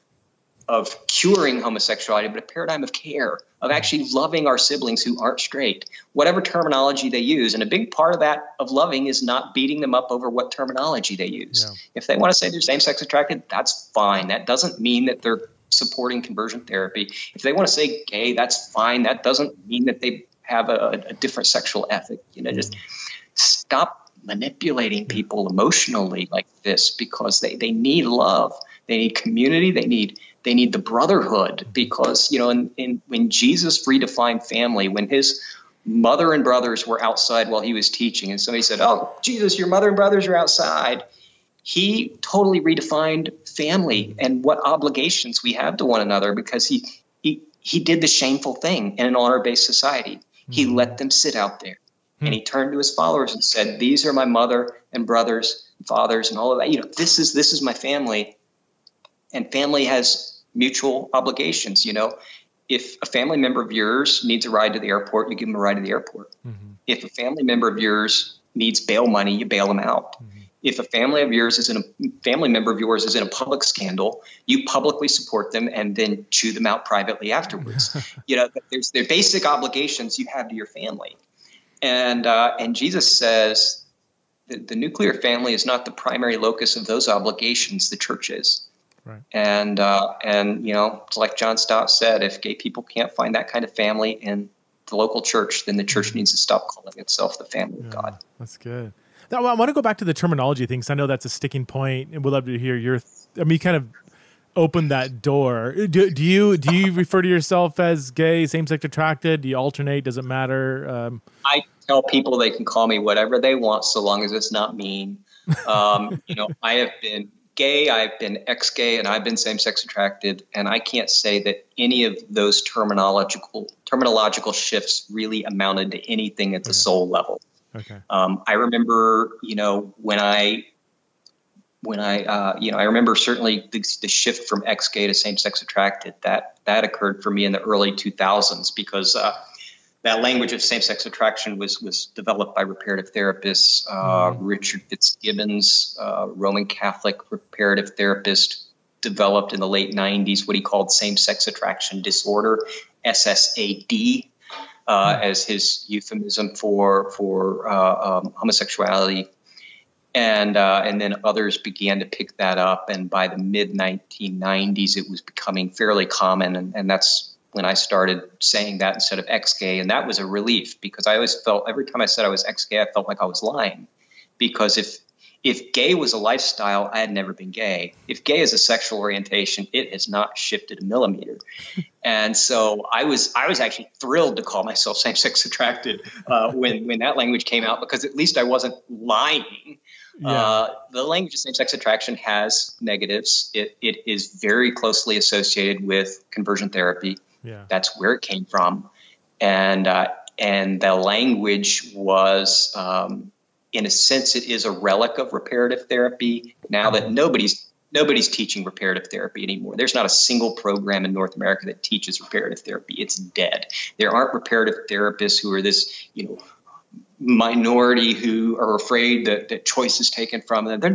of curing homosexuality, but a paradigm of care, of actually loving our siblings who aren't straight, whatever terminology they use. And a big part of that, of loving, is not beating them up over what terminology they use. Yeah. If they want to say they're same-sex attracted, that's fine. That doesn't mean that they're supporting conversion therapy. If they want to say gay, that's fine. That doesn't mean that they have a different sexual ethic. Just stop manipulating people emotionally like this, because they need love. They need community. They need the brotherhood, because, when Jesus redefined family, when his mother and brothers were outside while he was teaching, and somebody said, "Oh, Jesus, your mother and brothers are outside," he totally redefined family and what obligations we have to one another, because he did the shameful thing in an honor-based society. He let them sit out there, and he turned to his followers and said, "These are my mother and brothers and fathers and all of that. This is my family." And family has mutual obligations. If a family member of yours needs a ride to the airport, you give them a ride to the airport. If a family member of yours needs bail money, you bail them out. If a family member of yours is in a public scandal, you publicly support them and then chew them out privately afterwards. There's basic obligations you have to your family. And Jesus says that the nuclear family is not the primary locus of those obligations. The church is. Right. And like John Stott said, if gay people can't find that kind of family in the local church, then the church needs to stop calling itself the family of God. That's good. Now, I want to go back to the terminology thing, because I know that's a sticking point, and we'd love to hear you kind of opened that door. Do you refer to yourself as gay, same-sex attracted? Do you alternate? Does it matter? I tell people they can call me whatever they want, so long as it's not mean. I have been gay, I've been ex-gay, and I've been same-sex attracted, and I can't say that any of those terminological shifts really amounted to anything at the soul level. Okay. I remember, when I remember certainly the shift from ex-gay to same-sex attracted. That occurred for me in the early 2000s because that language of same-sex attraction was developed by reparative therapists. Richard Fitzgibbons, Roman Catholic reparative therapist, developed in the late 90s what he called same-sex attraction disorder, SSAD, as his euphemism for homosexuality. And then others began to pick that up. And by the mid-1990s, it was becoming fairly common. And that's when I started saying that instead of ex-gay. And that was a relief because I always felt every time I said I was ex-gay, I felt like I was lying. Because if gay was a lifestyle, I had never been gay. If gay is a sexual orientation, it has not shifted a millimeter. And so I was actually thrilled to call myself same-sex attracted when that language came out, because at least I wasn't lying. Yeah. The language of same-sex attraction has negatives. It is very closely associated with conversion therapy. Yeah. That's where it came from. And the language was, in a sense, it is a relic of reparative therapy now that nobody's teaching reparative therapy anymore. There's not a single program in North America that teaches reparative therapy. It's dead. There aren't reparative therapists who are this, minority who are afraid that choice is taken from them.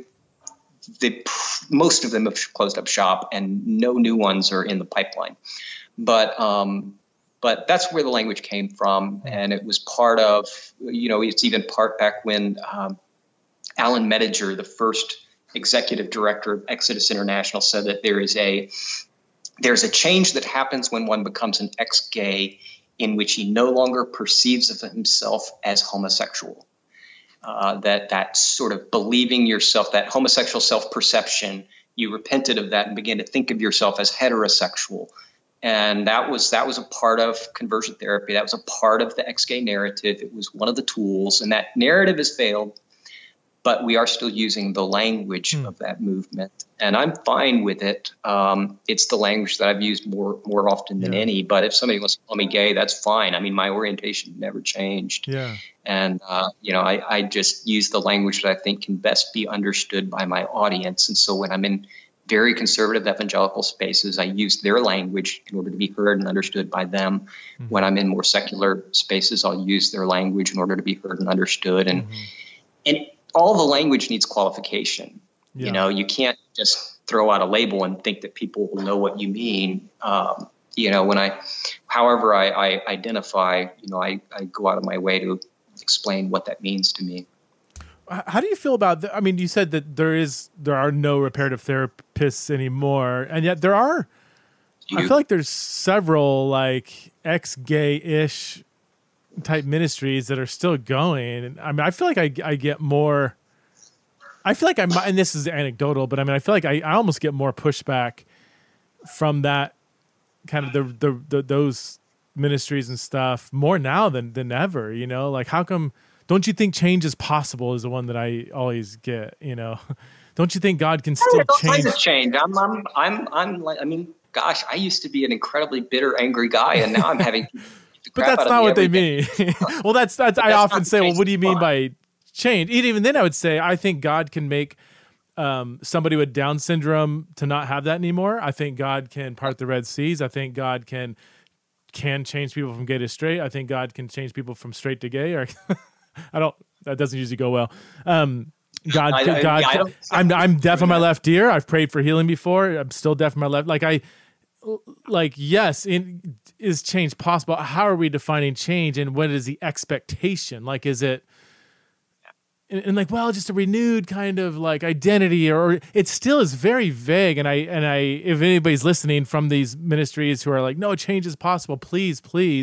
Most of them have closed up shop, and no new ones are in the pipeline. But that's where the language came from, and it was part of, it's even part back when Alan Mediger, the first executive director of Exodus International, said that there's a change that happens when one becomes an ex-gay, in which he no longer perceives of himself as homosexual. That sort of believing yourself, that homosexual self-perception, you repented of that and began to think of yourself as heterosexual. And that was a part of conversion therapy. That was a part of the ex-gay narrative. It was one of the tools, and that narrative has failed, but we are still using the language of that movement. And I'm fine with it. It's the language that I've used more often than any. But if somebody wants to call me gay, that's fine. I mean, my orientation never changed. Yeah. And, I just use the language that I think can best be understood by my audience. And so when I'm in very conservative evangelical spaces, I use their language in order to be heard and understood by them. Mm-hmm. When I'm in more secular spaces, I'll use their language in order to be heard and understood. And all the language needs qualification. Yeah. You can't just throw out a label and think that people will know what you mean. However I identify, I go out of my way to explain what that means to me. How do you feel about I mean, you said that there are no reparative therapists anymore, and yet there are. I feel like there's several like ex-gay-ish type ministries that are still going. I mean, I feel like I get more. I feel like and this is anecdotal, but I mean, I feel like I almost get more pushback from that kind of those ministries and stuff more now than ever. Like how come? Don't you think change is possible? Is the one that I always get. Don't you think God can still change? Change. I'm like, I mean, gosh, I used to be an incredibly bitter, angry guy, and now I'm having. But that's not what they mean. Well, that's I often say, well, what do you mean by change? Even then, I would say I think God can make somebody with Down syndrome to not have that anymore. I think God can part the Red Seas. I think God can change people from gay to straight. I think God can change people from straight to gay. Or that doesn't usually go well. I'm deaf on my left ear. I've prayed for healing before. I'm still deaf on my left. Yes, is change possible? How are we defining change, and what is the expectation? Like, is it, and just a renewed kind of like identity, or it still is very vague. And I, if anybody's listening from these ministries who are like, no, change is possible, please,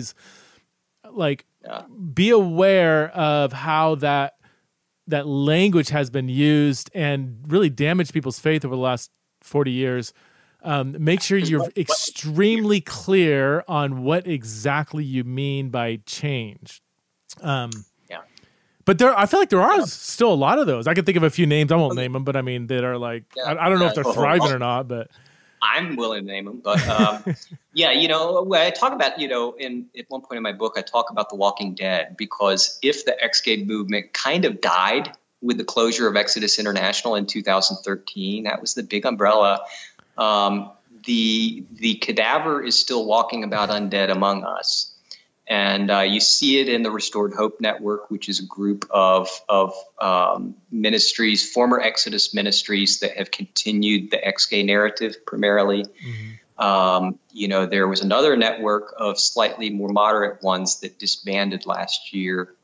be aware of how that language has been used and really damaged people's faith over the last 40 years. Make sure you're extremely clear on what exactly you mean by change. But I feel like there are still a lot of those. I can think of a few names. I won't name them, but I mean, that are like, I don't know if they're thriving or not, but I'm willing to name them. But when I talk about, at one point in my book, I talk about The Walking Dead, because if the ex-gay movement kind of died with the closure of Exodus International in 2013, that was the big umbrella. The cadaver is still walking about undead among us. And you see it in the Restored Hope Network, which is a group of ministries, former Exodus ministries that have continued the ex-gay narrative primarily. Mm-hmm. There was another network of slightly more moderate ones that disbanded last year.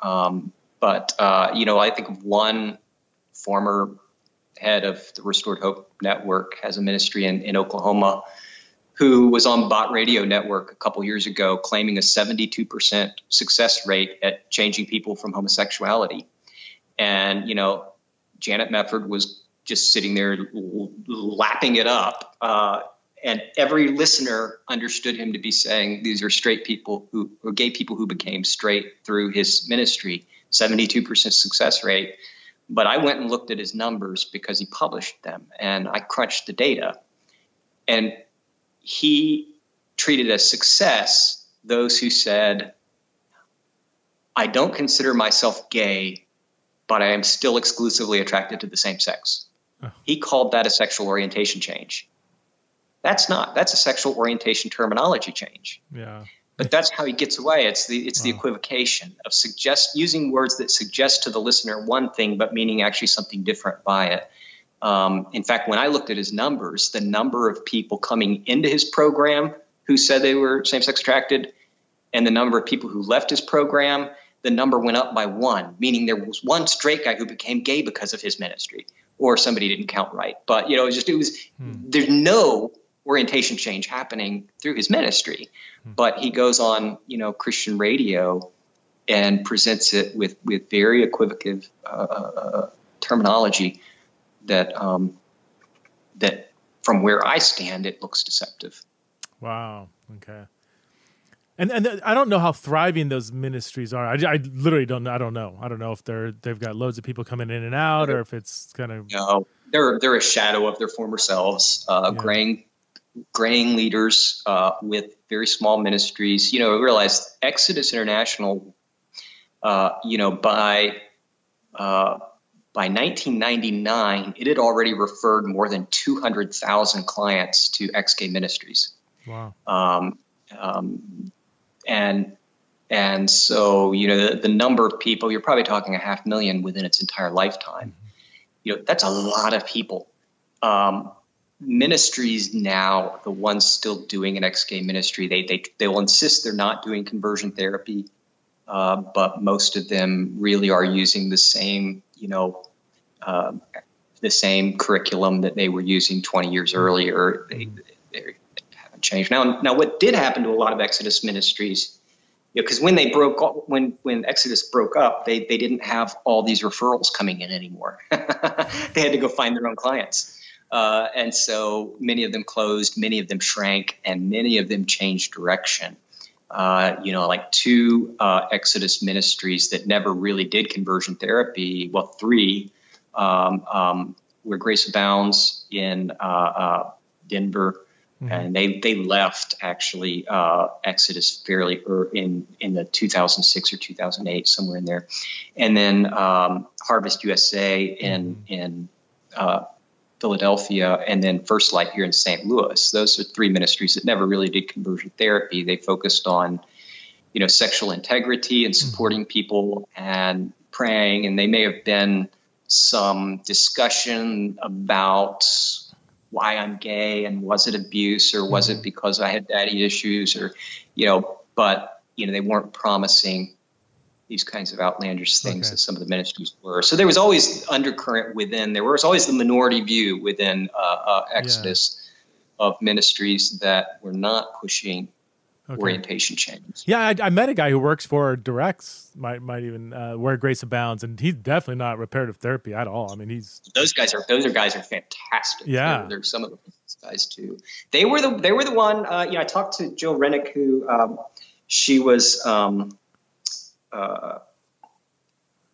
I think of one former head of the Restored Hope Network, has a ministry in Oklahoma, who was on Bot Radio Network a couple years ago, claiming a 72% success rate at changing people from homosexuality. And, Janet Mefford was just sitting there lapping it up. And every listener understood him to be saying, these are straight people or gay people who became straight through his ministry, 72% success rate. But I went and looked at his numbers because he published them, and I crunched the data. And he treated as success those who said, I don't consider myself gay, but I am still exclusively attracted to the same sex. Oh. He called that a sexual orientation change. That's a sexual orientation terminology change. Yeah. But that's how he gets away. It's the equivocation of using words that suggest to the listener one thing, but meaning actually something different by it. In fact, when I looked at his numbers, the number of people coming into his program who said they were same-sex attracted and the number of people who left his program, the number went up by 1, meaning there was one straight guy who became gay because of his ministry, or somebody didn't count right. But, there's no orientation change happening through his ministry. But he goes on, Christian radio and presents it with very equivocative terminology that from where I stand, it looks deceptive. Wow. Okay. And I don't know how thriving those ministries are. I literally don't know. I don't know if they've got loads of people coming in and out, or if it's kind of. No, they're a shadow of their former selves, graying leaders with very small ministries. Realize Exodus International, by 1999, it had already referred more than 200,000 clients to ex-gay ministries. Wow. And so, the number of people, you're probably talking 500,000 within its entire lifetime. Mm-hmm. That's a lot of people. Ministries now, the ones still doing an ex-gay ministry, they will insist they're not doing conversion therapy, but most of them really are using the same, the same curriculum that they were using 20 years earlier. They haven't changed. Now, what did happen to a lot of Exodus ministries, because when Exodus broke up, they didn't have all these referrals coming in anymore. They had to go find their own clients. And so many of them closed, many of them shrank, and many of them changed direction. Like 2 Exodus ministries that never really did conversion therapy. Well, 3 were Grace Abounds in Denver, mm-hmm. and they left actually Exodus fairly in the 2006 or 2008, somewhere in there, and then Harvest USA in Philadelphia, and then First Light here in St. Louis. Those are 3 ministries that never really did conversion therapy. They focused on, sexual integrity and supporting people and praying. And they may have been some discussion about why I'm gay and was it abuse or was it because I had daddy issues or, but, they weren't promising these kinds of outlandish things that some of the ministries were. So there was always undercurrent within. There was always the minority view within Exodus of ministries that were not pushing orientation change. Yeah, I met a guy who works for Directs, might even where Grace Abounds, and he's definitely not reparative therapy at all. I mean, those guys are fantastic. Yeah, they're some of those guys too. They were the one. I talked to Jill Rennick, who she was.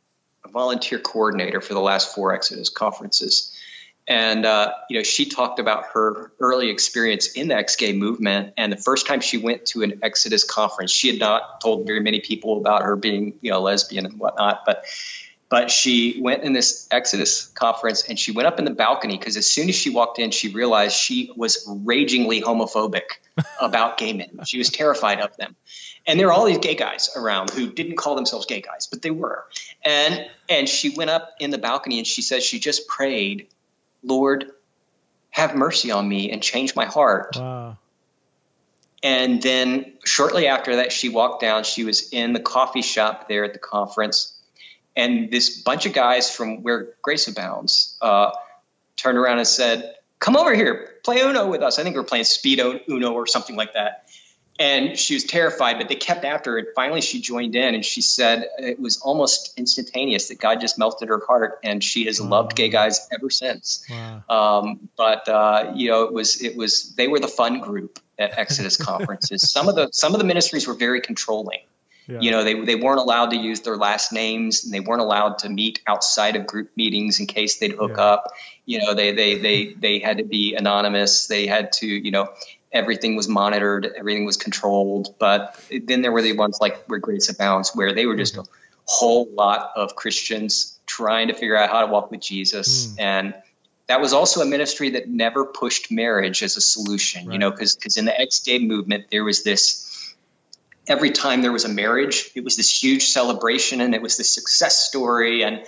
a volunteer coordinator for the last 4 Exodus conferences. And, she talked about her early experience in the ex-gay movement. And the first time she went to an Exodus conference, she had not told very many people about her being, lesbian and whatnot. But she went in this Exodus conference and she went up in the balcony because as soon as she walked in, she realized she was ragingly homophobic about gay men. She was terrified of them. And there were all these gay guys around who didn't call themselves gay guys, but they were. And she went up in the balcony and she says she just prayed, Lord, have mercy on me and change my heart. Wow. And then shortly after that, she walked down. She was in the coffee shop there at the conference. And this bunch of guys from where Grace Abounds turned around and said, come over here, play Uno with us. I think we were playing Speed Uno or something like that. And she was terrified, but they kept after her. And finally she joined in and she said it was almost instantaneous that God just melted her heart. And she has loved gay guys ever since. Wow. It was they were the fun group at Exodus conferences. Some of the ministries were very controlling. Yeah. They weren't allowed to use their last names and they weren't allowed to meet outside of group meetings in case they'd hook up. They had to be anonymous. They had to, everything was monitored, everything was controlled. But then there were the ones like where Grace Abounds, where they were just a whole lot of Christians trying to figure out how to walk with Jesus. And that was also a ministry that never pushed marriage as a solution, right. Because in the ex-gay movement, there was this. Every time there was a marriage, it was this huge celebration and it was this success story and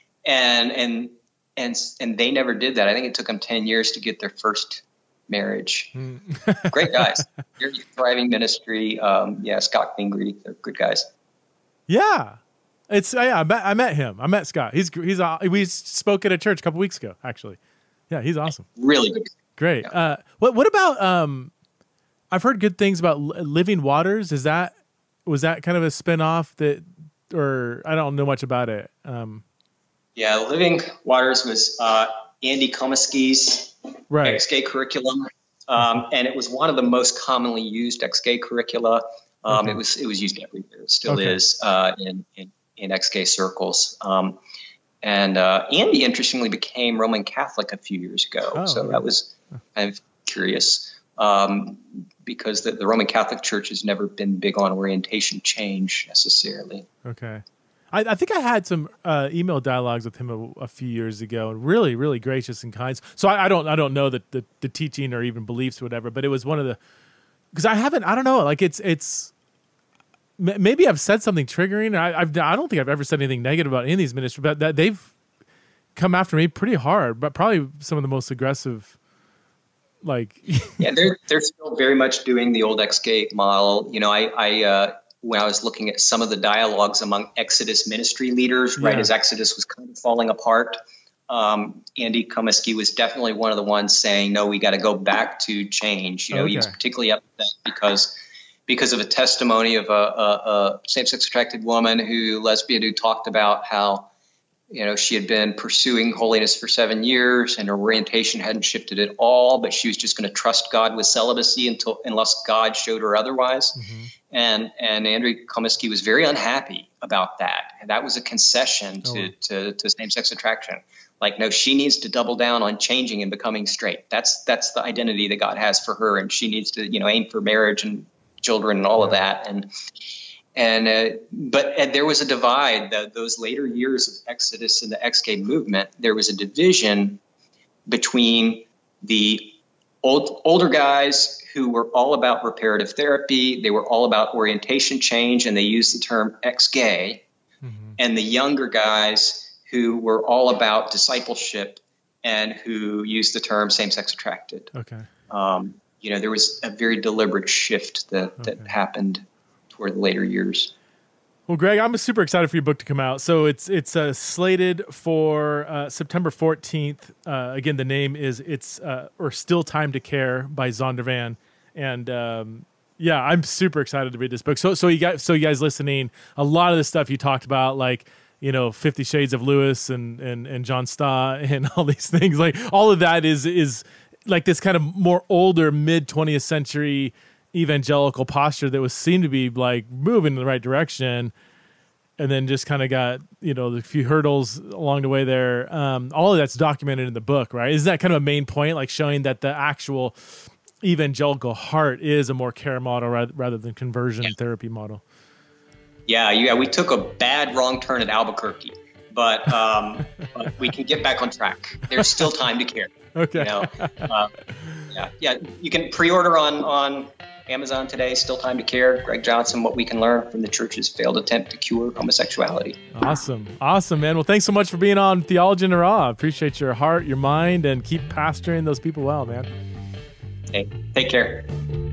they never did that. I think it took them 10 years to get their first marriage. Great guys. Very thriving ministry. Scott Pingree, they're good guys. Yeah. I met him. I met Scott. We spoke at a church a couple weeks ago, actually. Yeah, he's awesome. Really good. Great. Yeah. What about I've heard good things about Living Waters. Was that kind of a spinoff or I don't know much about it. Living Waters was Andy Komisky's ex-gay curriculum, and it was one of the most commonly used ex-gay curricula. It was used everywhere. It still is in ex-gay circles. And Andy, interestingly, became Roman Catholic a few years ago. That was kind of curious. Because the Roman Catholic Church has never been big on orientation change necessarily. Okay. I think I had some email dialogues with him a few years ago, and really, really gracious and kind. So I don't know the teaching or even beliefs or whatever, but it was one of the, because I don't know, like it's maybe I've said something triggering. I don't think I've ever said anything negative about any of these ministries, but that they've come after me pretty hard, but probably some of the most aggressive. They're still very much doing the old ex-gay model. I when I was looking at some of the dialogues among Exodus ministry leaders, right as Exodus was kind of falling apart, Andy Komisky was definitely one of the ones saying, "No, we got to go back to change." He was particularly upset because of a testimony of a same-sex attracted woman lesbian who talked about how. She had been pursuing holiness for 7 years and her orientation hadn't shifted at all, but she was just going to trust God with celibacy unless God showed her otherwise. Mm-hmm. And Andrew Komisky was very unhappy about that. And that was a concession to same-sex attraction. Like, no, she needs to double down on changing and becoming straight. That's the identity that God has for her. And she needs to, aim for marriage and children and all of that. But there was a divide. Those later years of Exodus and the ex-gay movement, there was a division between the older guys who were all about reparative therapy. They were all about orientation change, and they used the term ex-gay. Mm-hmm. And the younger guys who were all about discipleship and who used the term same-sex attracted. Okay. There was a very deliberate shift that happened toward the later years. Well, Greg, I'm super excited for your book to come out. So it's slated for September 14th. Again, the name is Still Time to Care by Zondervan. And I'm super excited to read this book. So you guys listening, a lot of the stuff you talked about, 50 Shades of Lewis and John Stott and all these things, like all of that is like this kind of more older mid 20th century evangelical posture that was seemed to be like moving in the right direction. and then just kind of got, a few hurdles along the way there. All of that's documented in the book, right? Is that kind of a main point, like showing that the actual evangelical heart is a more care model rather than conversion therapy model? Yeah. We took a bad wrong turn at Albuquerque, but we can get back on track. There's still time to care. Okay. Yeah. You can pre-order on Amazon today. Still time to care. Greg Johnson, What We Can Learn from the Church's Failed Attempt to Cure Homosexuality. Awesome, man. Well, thanks so much for being on Theology in the Raw. Appreciate your heart, your mind, and keep pastoring those people well, man. Hey, take care.